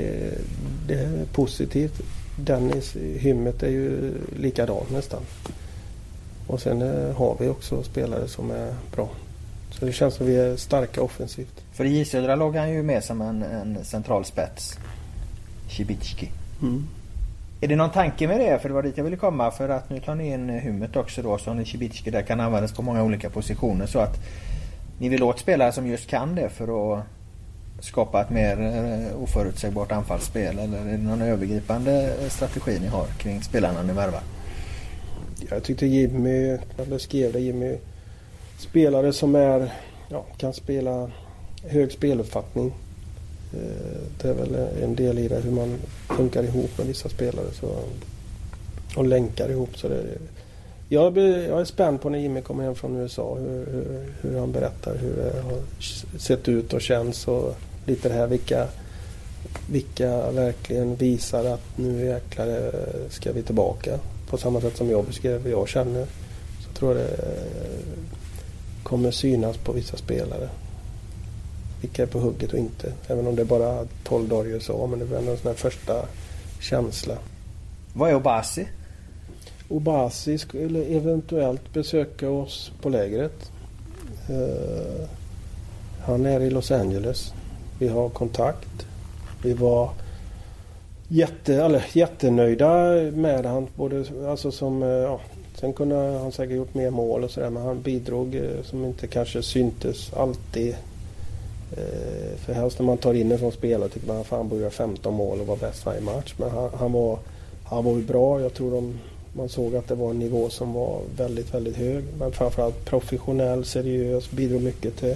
är positivt. Dennis Hymmet är ju likadan nästan. Och sen har vi också spelare som är bra. Så det känns som vi är starka offensivt. För i Södra låg han ju med som en central spets. Cibicki. Mm. Är det någon tanke med det? För det var dit jag ville komma. För att nu tar ni in Hymmet också då. Så har ni Cibicki där kan användas på många olika positioner. Så att ni vill åt spelare som just kan det för att skapa ett mer oförutsägbart anfallsspel. Eller är det någon övergripande strategi ni har kring spelarna ni värvar? Jag tyckte Jimmy spelare som kan spela hög speluppfattning. Det är väl en del i det hur man funkar ihop med vissa spelare och länkar ihop. Så jag är spänd på när Jimmy kommer hem från USA hur han berättar hur det har sett ut och känns och lite det här vilka verkligen visar att nu jäklar ska vi tillbaka. På samma sätt som jag beskrev jag känner så tror jag det kommer synas på vissa spelare. Vilka är på hugget och inte. Även om det är bara 12 dagar i USA, men det är ändå en sån här första känsla. Vad är Obasi? Obasi skulle eventuellt besöka oss på lägret. Han är i Los Angeles. Vi har kontakt. Vi var jättenöjda med han. Både, alltså som, sen kunde han säkert gjort mer mål och sådär, men han bidrog som inte kanske syntes alltid. För helst när man tar in en sån spelare tycker man att han borde göra 15 mål och vara bäst varje match. Men han var ju bra. Jag tror man såg att det var en nivå som var väldigt, väldigt hög. Men framförallt professionell, seriös, bidrog mycket till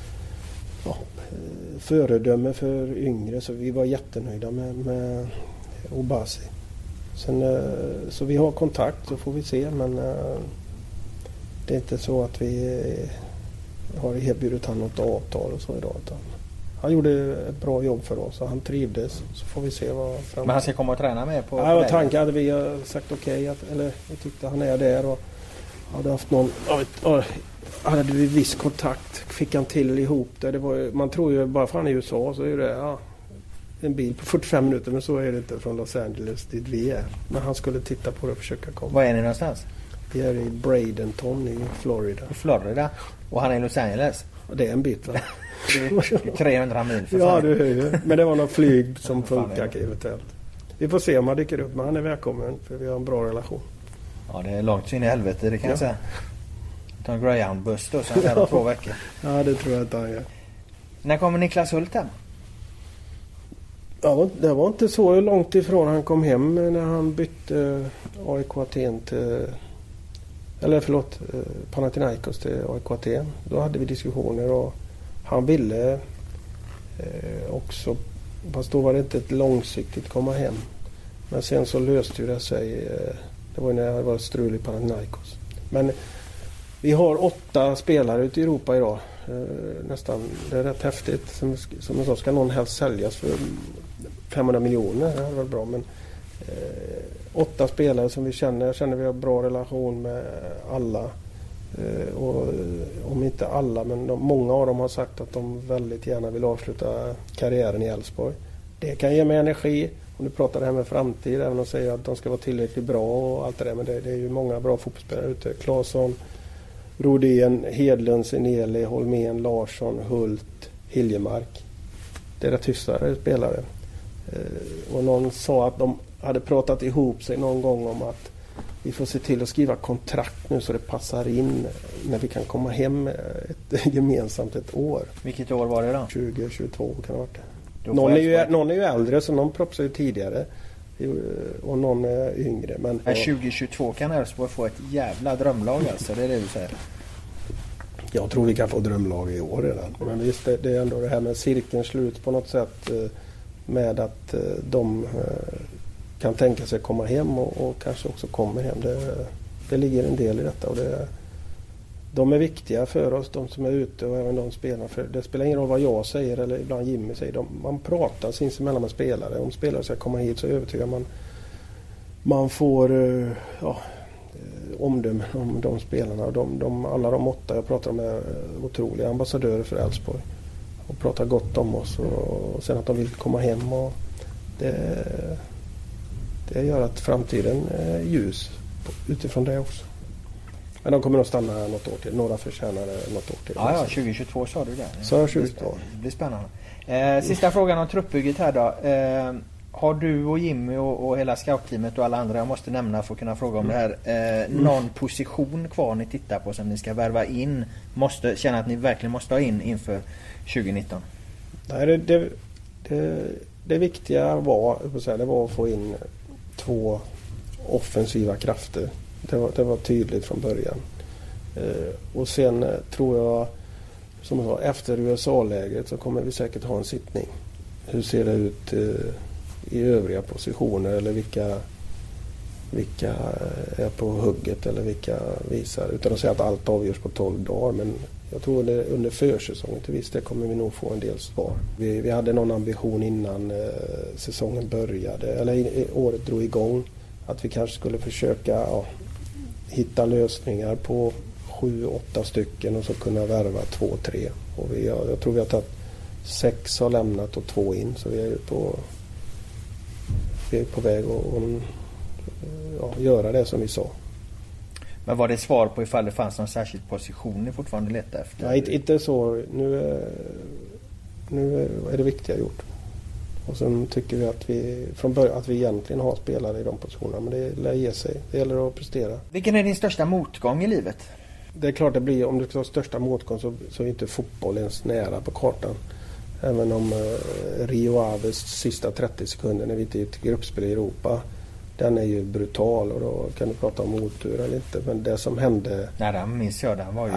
föredöme för yngre. Så vi var jättenöjda med Obasi. Sen, så vi har kontakt, så får vi se. Men det är inte så att vi har erbjudit han något avtal och så idag. Han gjorde ett bra jobb för oss och han trivdes. Så får vi se vad framtiden. Men han ska komma och träna med på... Ja, tanken hade vi sagt okej, eller vi tyckte han är där och hade haft någon... hade vi viss kontakt, fick han till ihop det. Det var, man tror ju bara för han är i USA så är det en bil på 45 minuter, men så är det inte från Los Angeles dit vi är. Men han skulle titta på det och försöka komma. Var är ni någonstans? Vi är i Bradenton i Florida. I Florida? Och han är i Los Angeles? Det är en bit, va? 300 mil för ja, du hör ju. Men det var någon flyg som funkar eventuellt. Vi får se om han dyker upp, men han är välkommen för vi har en bra relation. Ja, det är långt in i helvete, det kan jag säga. Ta en Greyhound-buss då, sen är det 2 veckor. Ja, det tror jag inte han gör. När kommer Niklas Hult hem? Ja, det var inte så långt ifrån han kom hem när han bytte AIK Aten till... Eller förlåt, Panathinaikos till AIK Aten. Då hade vi diskussioner och han ville också, fast då var det inte ett långsiktigt komma hem. Men sen så löste ju det sig, det var när jag var strul i Panathinaikos. Men vi har 8 spelare ute i Europa idag. Nästan, det är rätt häftigt. Som jag sa, ska någon helst säljas för 500 miljoner, det var bra, men 8 spelare som vi känner vi har bra relation med alla. Och om inte alla, men många av dem har sagt att de väldigt gärna vill avsluta karriären i Elfsborg. Det kan ge mig energi. Om du pratar det här med framtid, även om de säger att de ska vara tillräckligt bra och allt det där, men det är ju många bra fotbollsspelare ute. Claesson, Rodén, Hedlund, Seneli, Holmén, Larsson, Hult, Hiljemark. Det är rätt hyfsade spelare. Och någon sa att de hade pratat ihop sig någon gång om att vi får se till att skriva kontrakt nu så det passar in när vi kan komma hem gemensamt ett år. Vilket år var det då? 2022 kan det ha varit det. Någon är ju äldre, så någon propsar ju tidigare och någon är yngre. Men 2022 kan Elfsborg få ett jävla drömlag alltså, det är det du säger. Jag tror vi kan få drömlag i år redan. Men visst, det är ändå det här med cirkeln slut på något sätt med att de kan tänka sig komma hem och kanske också kommer hem. Det ligger en del i detta och de är viktiga för oss, de som är ute och även de spelar. För det spelar ingen roll vad jag säger eller ibland Jimmy säger. Man pratar sinsemellan med spelare. Om spelare ska komma hit så övertygar man får omdömen om de spelarna. Alla de 8 jag pratar om är otroliga ambassadörer för Elfsborg och pratar gott om oss och sen att de vill komma hem och det gör att framtiden är ljus utifrån det också. Men de kommer att stanna något år till. Några förtjänar något år till. Ja, 2022 sa du det. Så 2022. Det blir spännande. Sista frågan om truppbygget här då. Har du och Jimmy och hela scoutteamet och alla andra, jag måste nämna för att kunna fråga om det här, någon position kvar ni tittar på som ni ska värva in, känna att ni verkligen måste ha in inför 2019? Nej, det viktiga var att få in 2 offensiva krafter. Det var tydligt från början. Och sen tror jag, som jag sa, efter USA-läget så kommer vi säkert ha en sittning. Hur ser det ut i övriga positioner eller vilka är på hugget eller vilka visar. Utan att säga att allt avgörs på 12 dagar, men jag tror att under försäsongen till viss det kommer vi nog få en del svar. Vi hade någon ambition innan säsongen började, eller året drog igång, att vi kanske skulle försöka hitta lösningar på 7-8 stycken och så kunna värva 2-3. Och jag tror vi har tagit 6 har lämnat och 2 in, så vi är på väg att göra det som vi sa. Men var det svar på ifall det fanns någon särskild position ni fortfarande letar efter? Nej, inte så. Nu är det viktiga gjort. Och sen tycker vi att vi från början att vi egentligen har spelare i de positionerna, men det lär ge sig. Det gäller att prestera. Vilken är din största motgång i livet? Det är klart det blir, om du tar största motgång så är inte fotboll ens nära på kartan. Även om Rio Aves sista 30 sekunder när vi inte är i ett gruppspel i Europa, den är ju brutal, och då kan du prata om otur eller inte. Men det som hände... Nej, den minns jag. Den var ju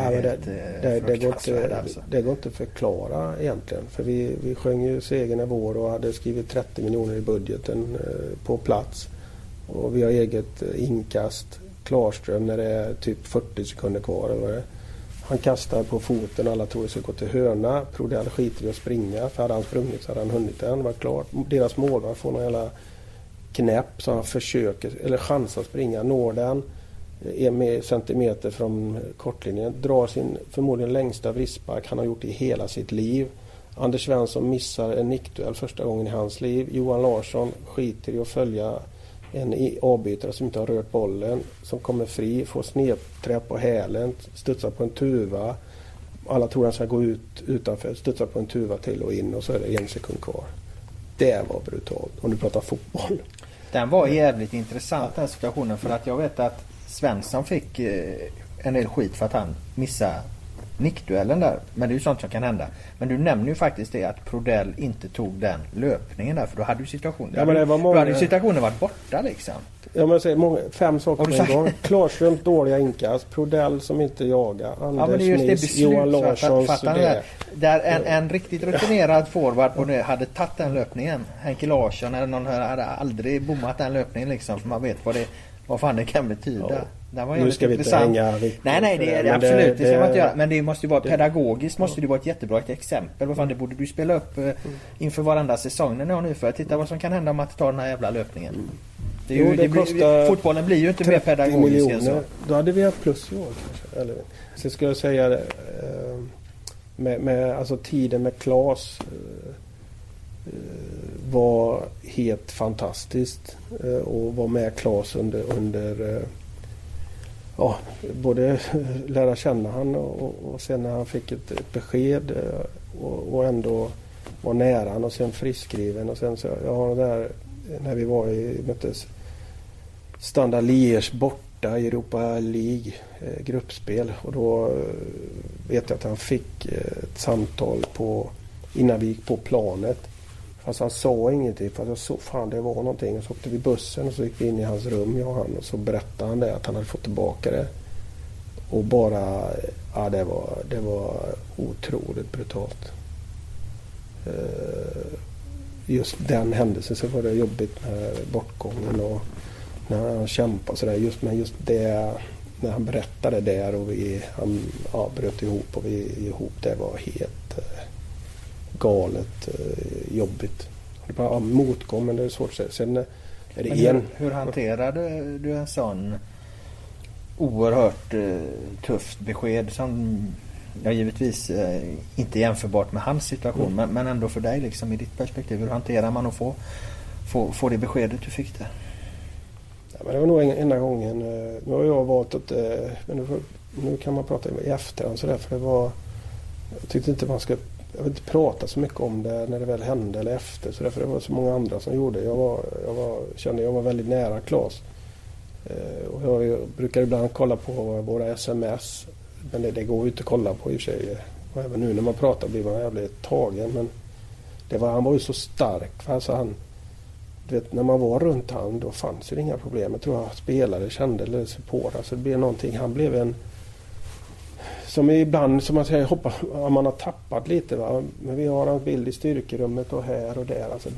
det går inte att förklara egentligen. För vi sjöng ju segern i vår och hade skrivit 30 miljoner i budgeten på plats. Och vi har eget inkast. Klarström när det är typ 40 sekunder kvar. Eller han kastar på foten, alla tror det ska gå till hörna. Prodell skiter i att springa, för hade han sprungit så hade han hunnit den. Var klart. Deras målvakt får någon jävla knäpp så han försöker, eller chansar att springa, når den, är med centimeter från kortlinjen, drar sin förmodligen längsta vristspark han har gjort i hela sitt liv. Anders Svensson missar en nickduell första gången i hans liv. Johan Larsson skiter i att följa en avbytare som inte har rört bollen, som kommer fri, får snedträpp på hälen, studsar på en tuva. Alla tror han ska gå ut utanför, studsar på en tuva till och in, och så är det 1 sekund kvar. Det var brutalt, om du pratar fotboll. Den var jävligt intressant, den situationen, för att jag vet att Svensson fick en del skit för att han missade nickduellen där. Men det är ju sånt som kan hända. Men du nämner ju faktiskt det att Prodell inte tog den löpningen där, för då hade ju situationen, då hade ju situationen varit borta liksom. Ja, men jag säger 5 saker på en gång. Klarströms dåliga inkast, Prodell som inte jagar, Anders Smith, Johan Larssons där en riktigt rutinerad forward på det hade tagit den löpningen. Henke Larsson eller någon hade aldrig bommat den löpningen liksom, för man vet vad fan det kan betyda. Ja. Nu ska vi inte hänga riktigt. Nej, det är det absolut. Det ska man inte göra. Men det måste ju vara pedagogiskt, måste det vara ett jättebra exempel. Vad fan, det borde du spela upp inför varandra säsong när ni har nu, för att titta vad som kan hända om att ta den här jävla löpningen. Fotbollen blir ju inte mer pedagogisk än så. Då hade vi haft plus i år kanske. Eller, så skulle jag säga med alltså tiden med Claes var helt fantastiskt, och var med Claes under både lära känna han och sen när han fick ett besked och ändå var nära han och sen friskriven, och sen så jag har där när vi var möttes Standard Liège borta i Europa League gruppspel, och då vet jag att han fick ett samtal innan vi gick på planet. Fast han sa ingenting, för jag såg fan det var någonting. Och så åkte vi bussen och så gick vi in i hans rum, jag och han, och så berättade han det, att han hade fått tillbaka det. Och bara, det var otroligt brutalt. Just den händelsen, så var det jobbigt med bortgången och när han kämpade sådär. Men just det, när han berättade där och han bröt ihop och vi ihop, det var helt galet jobbigt. Det bara motgång, men det är svårt att säga. Sen är det hur hanterade du en sån oerhört tufft besked som givetvis inte jämförbart med hans situation, men ändå för dig liksom, i ditt perspektiv, hur hanterar man att få det beskedet du fick det? Ja, men det var nog enda gången. Nu har jag valt att nu kan man prata i efterhand sådär, för det var, jag tyckte inte man ska, jag vill inte prata så mycket om det när det väl hände eller efter, så därför det var så många andra som gjorde. Jag var väldigt nära Claes. Och jag brukar ibland kolla på våra sms, men det går ju inte att kolla på i och för sig. Och även nu när man pratar blir man jävligt tagen, men han var ju så stark, för alltså du vet, när man var runt han, då fanns ju inga problem. Jag tror att spelare kände eller supportrar, så det blev någonting. Han blev en som ibland, som man säger, hoppas man har tappat lite, va? Men vi har en bild i styrkerummet och här och där. Alltså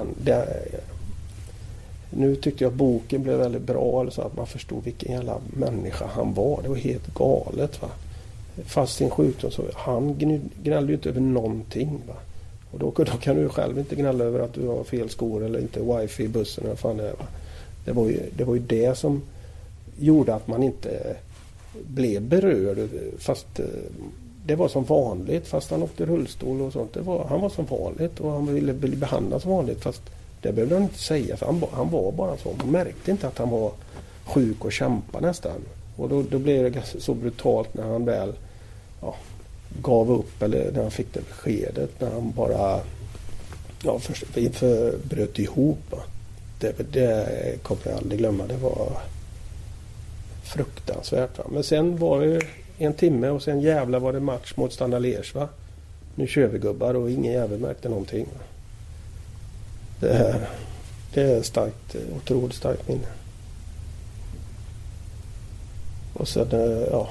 nu tyckte jag boken blev väldigt bra, så att man förstod vilken jävla människa han var. Det var helt galet, va? Fast sin sjukdom, så han gnällde ju inte över någonting, va? Och då kan du själv inte gnälla över att du har fel skor eller inte wifi i bussen eller fan det är, va? Det var ju det som gjorde att man inte blev berörd, fast det var som vanligt, fast han åkte rullstol och sånt. Han var som vanligt och han ville bli behandlad som vanligt, fast det behövde han inte säga, för han var bara så. Man märkte inte att han var sjuk och kämpade nästan. Och då blev det så brutalt när han väl gav upp, eller när han fick det beskedet, när han bara Ja, först vi bröt ihop. Va? Det kommer jag aldrig glömma. Det var fruktansvärt. Va? Men sen var det en timme och sen jävlar var det match mot Standard Liège, va? Nu kör vi gubbar och ingen jävel märkte någonting. Va? Det är starkt, otroligt starkt minne. Och sen, ja.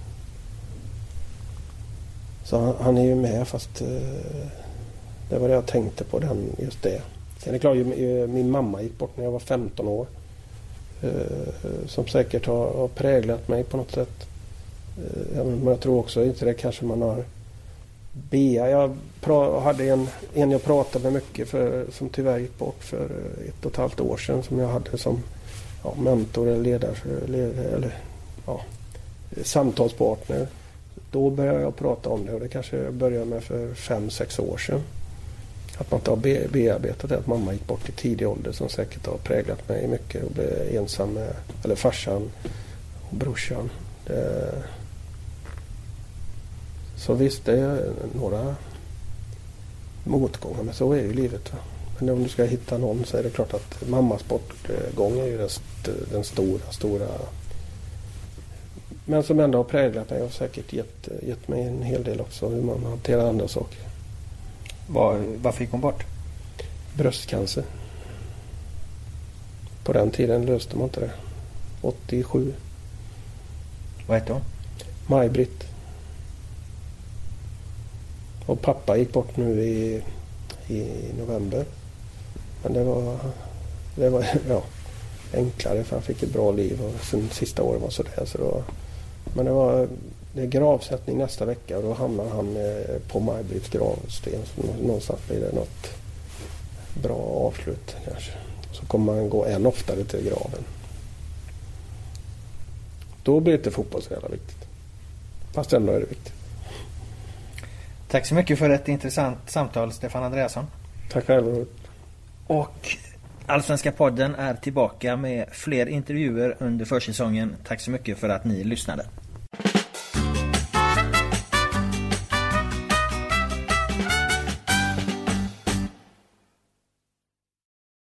Så han är ju med fast det var det jag tänkte på just det. Sen är det klart, min mamma gick bort när jag var 15 år. Som säkert har präglat mig på något sätt. Men jag tror också inte det kanske man har Bea. Jag hade en jag pratade med mycket som tyvärr gick bort för 1,5 år sedan som jag hade som mentor eller samtalspartner. Då började jag prata om det och det kanske jag började med för 5-6 år sedan. Att man inte har bearbetat det, att mamma gick bort i tidig ålder som säkert har präglat mig mycket och blev ensam med, eller farsan och brorsan. Så visst, det är några motgångar, men så är ju livet. Va? Men om du ska hitta någon så är det klart att mammas bortgång är ju den stora. Men som ändå har präglat mig och säkert gett mig en hel del också hur man hanterar andra saker. Vad fick hon bort? Bröstcancer. På den tiden löste man inte det. 87. Vad hette hon? Maj-Britt. Och pappa gick bort nu i november. Men det var enklare för han fick ett bra liv och sen sista året var sådär. Men det är gravsättning nästa vecka och då hamnar han på Maj-Britts gravsten. Så någonstans blir det något bra avslut kanske. Så kommer man gå än oftare till graven. Då blir det fotboll så jävla viktigt. Fast ändå är det viktigt. Tack så mycket för ett intressant samtal, Stefan Andreasson. Tack själv. Och Allsvenska podden är tillbaka med fler intervjuer under försäsongen. Tack så mycket för att ni lyssnade.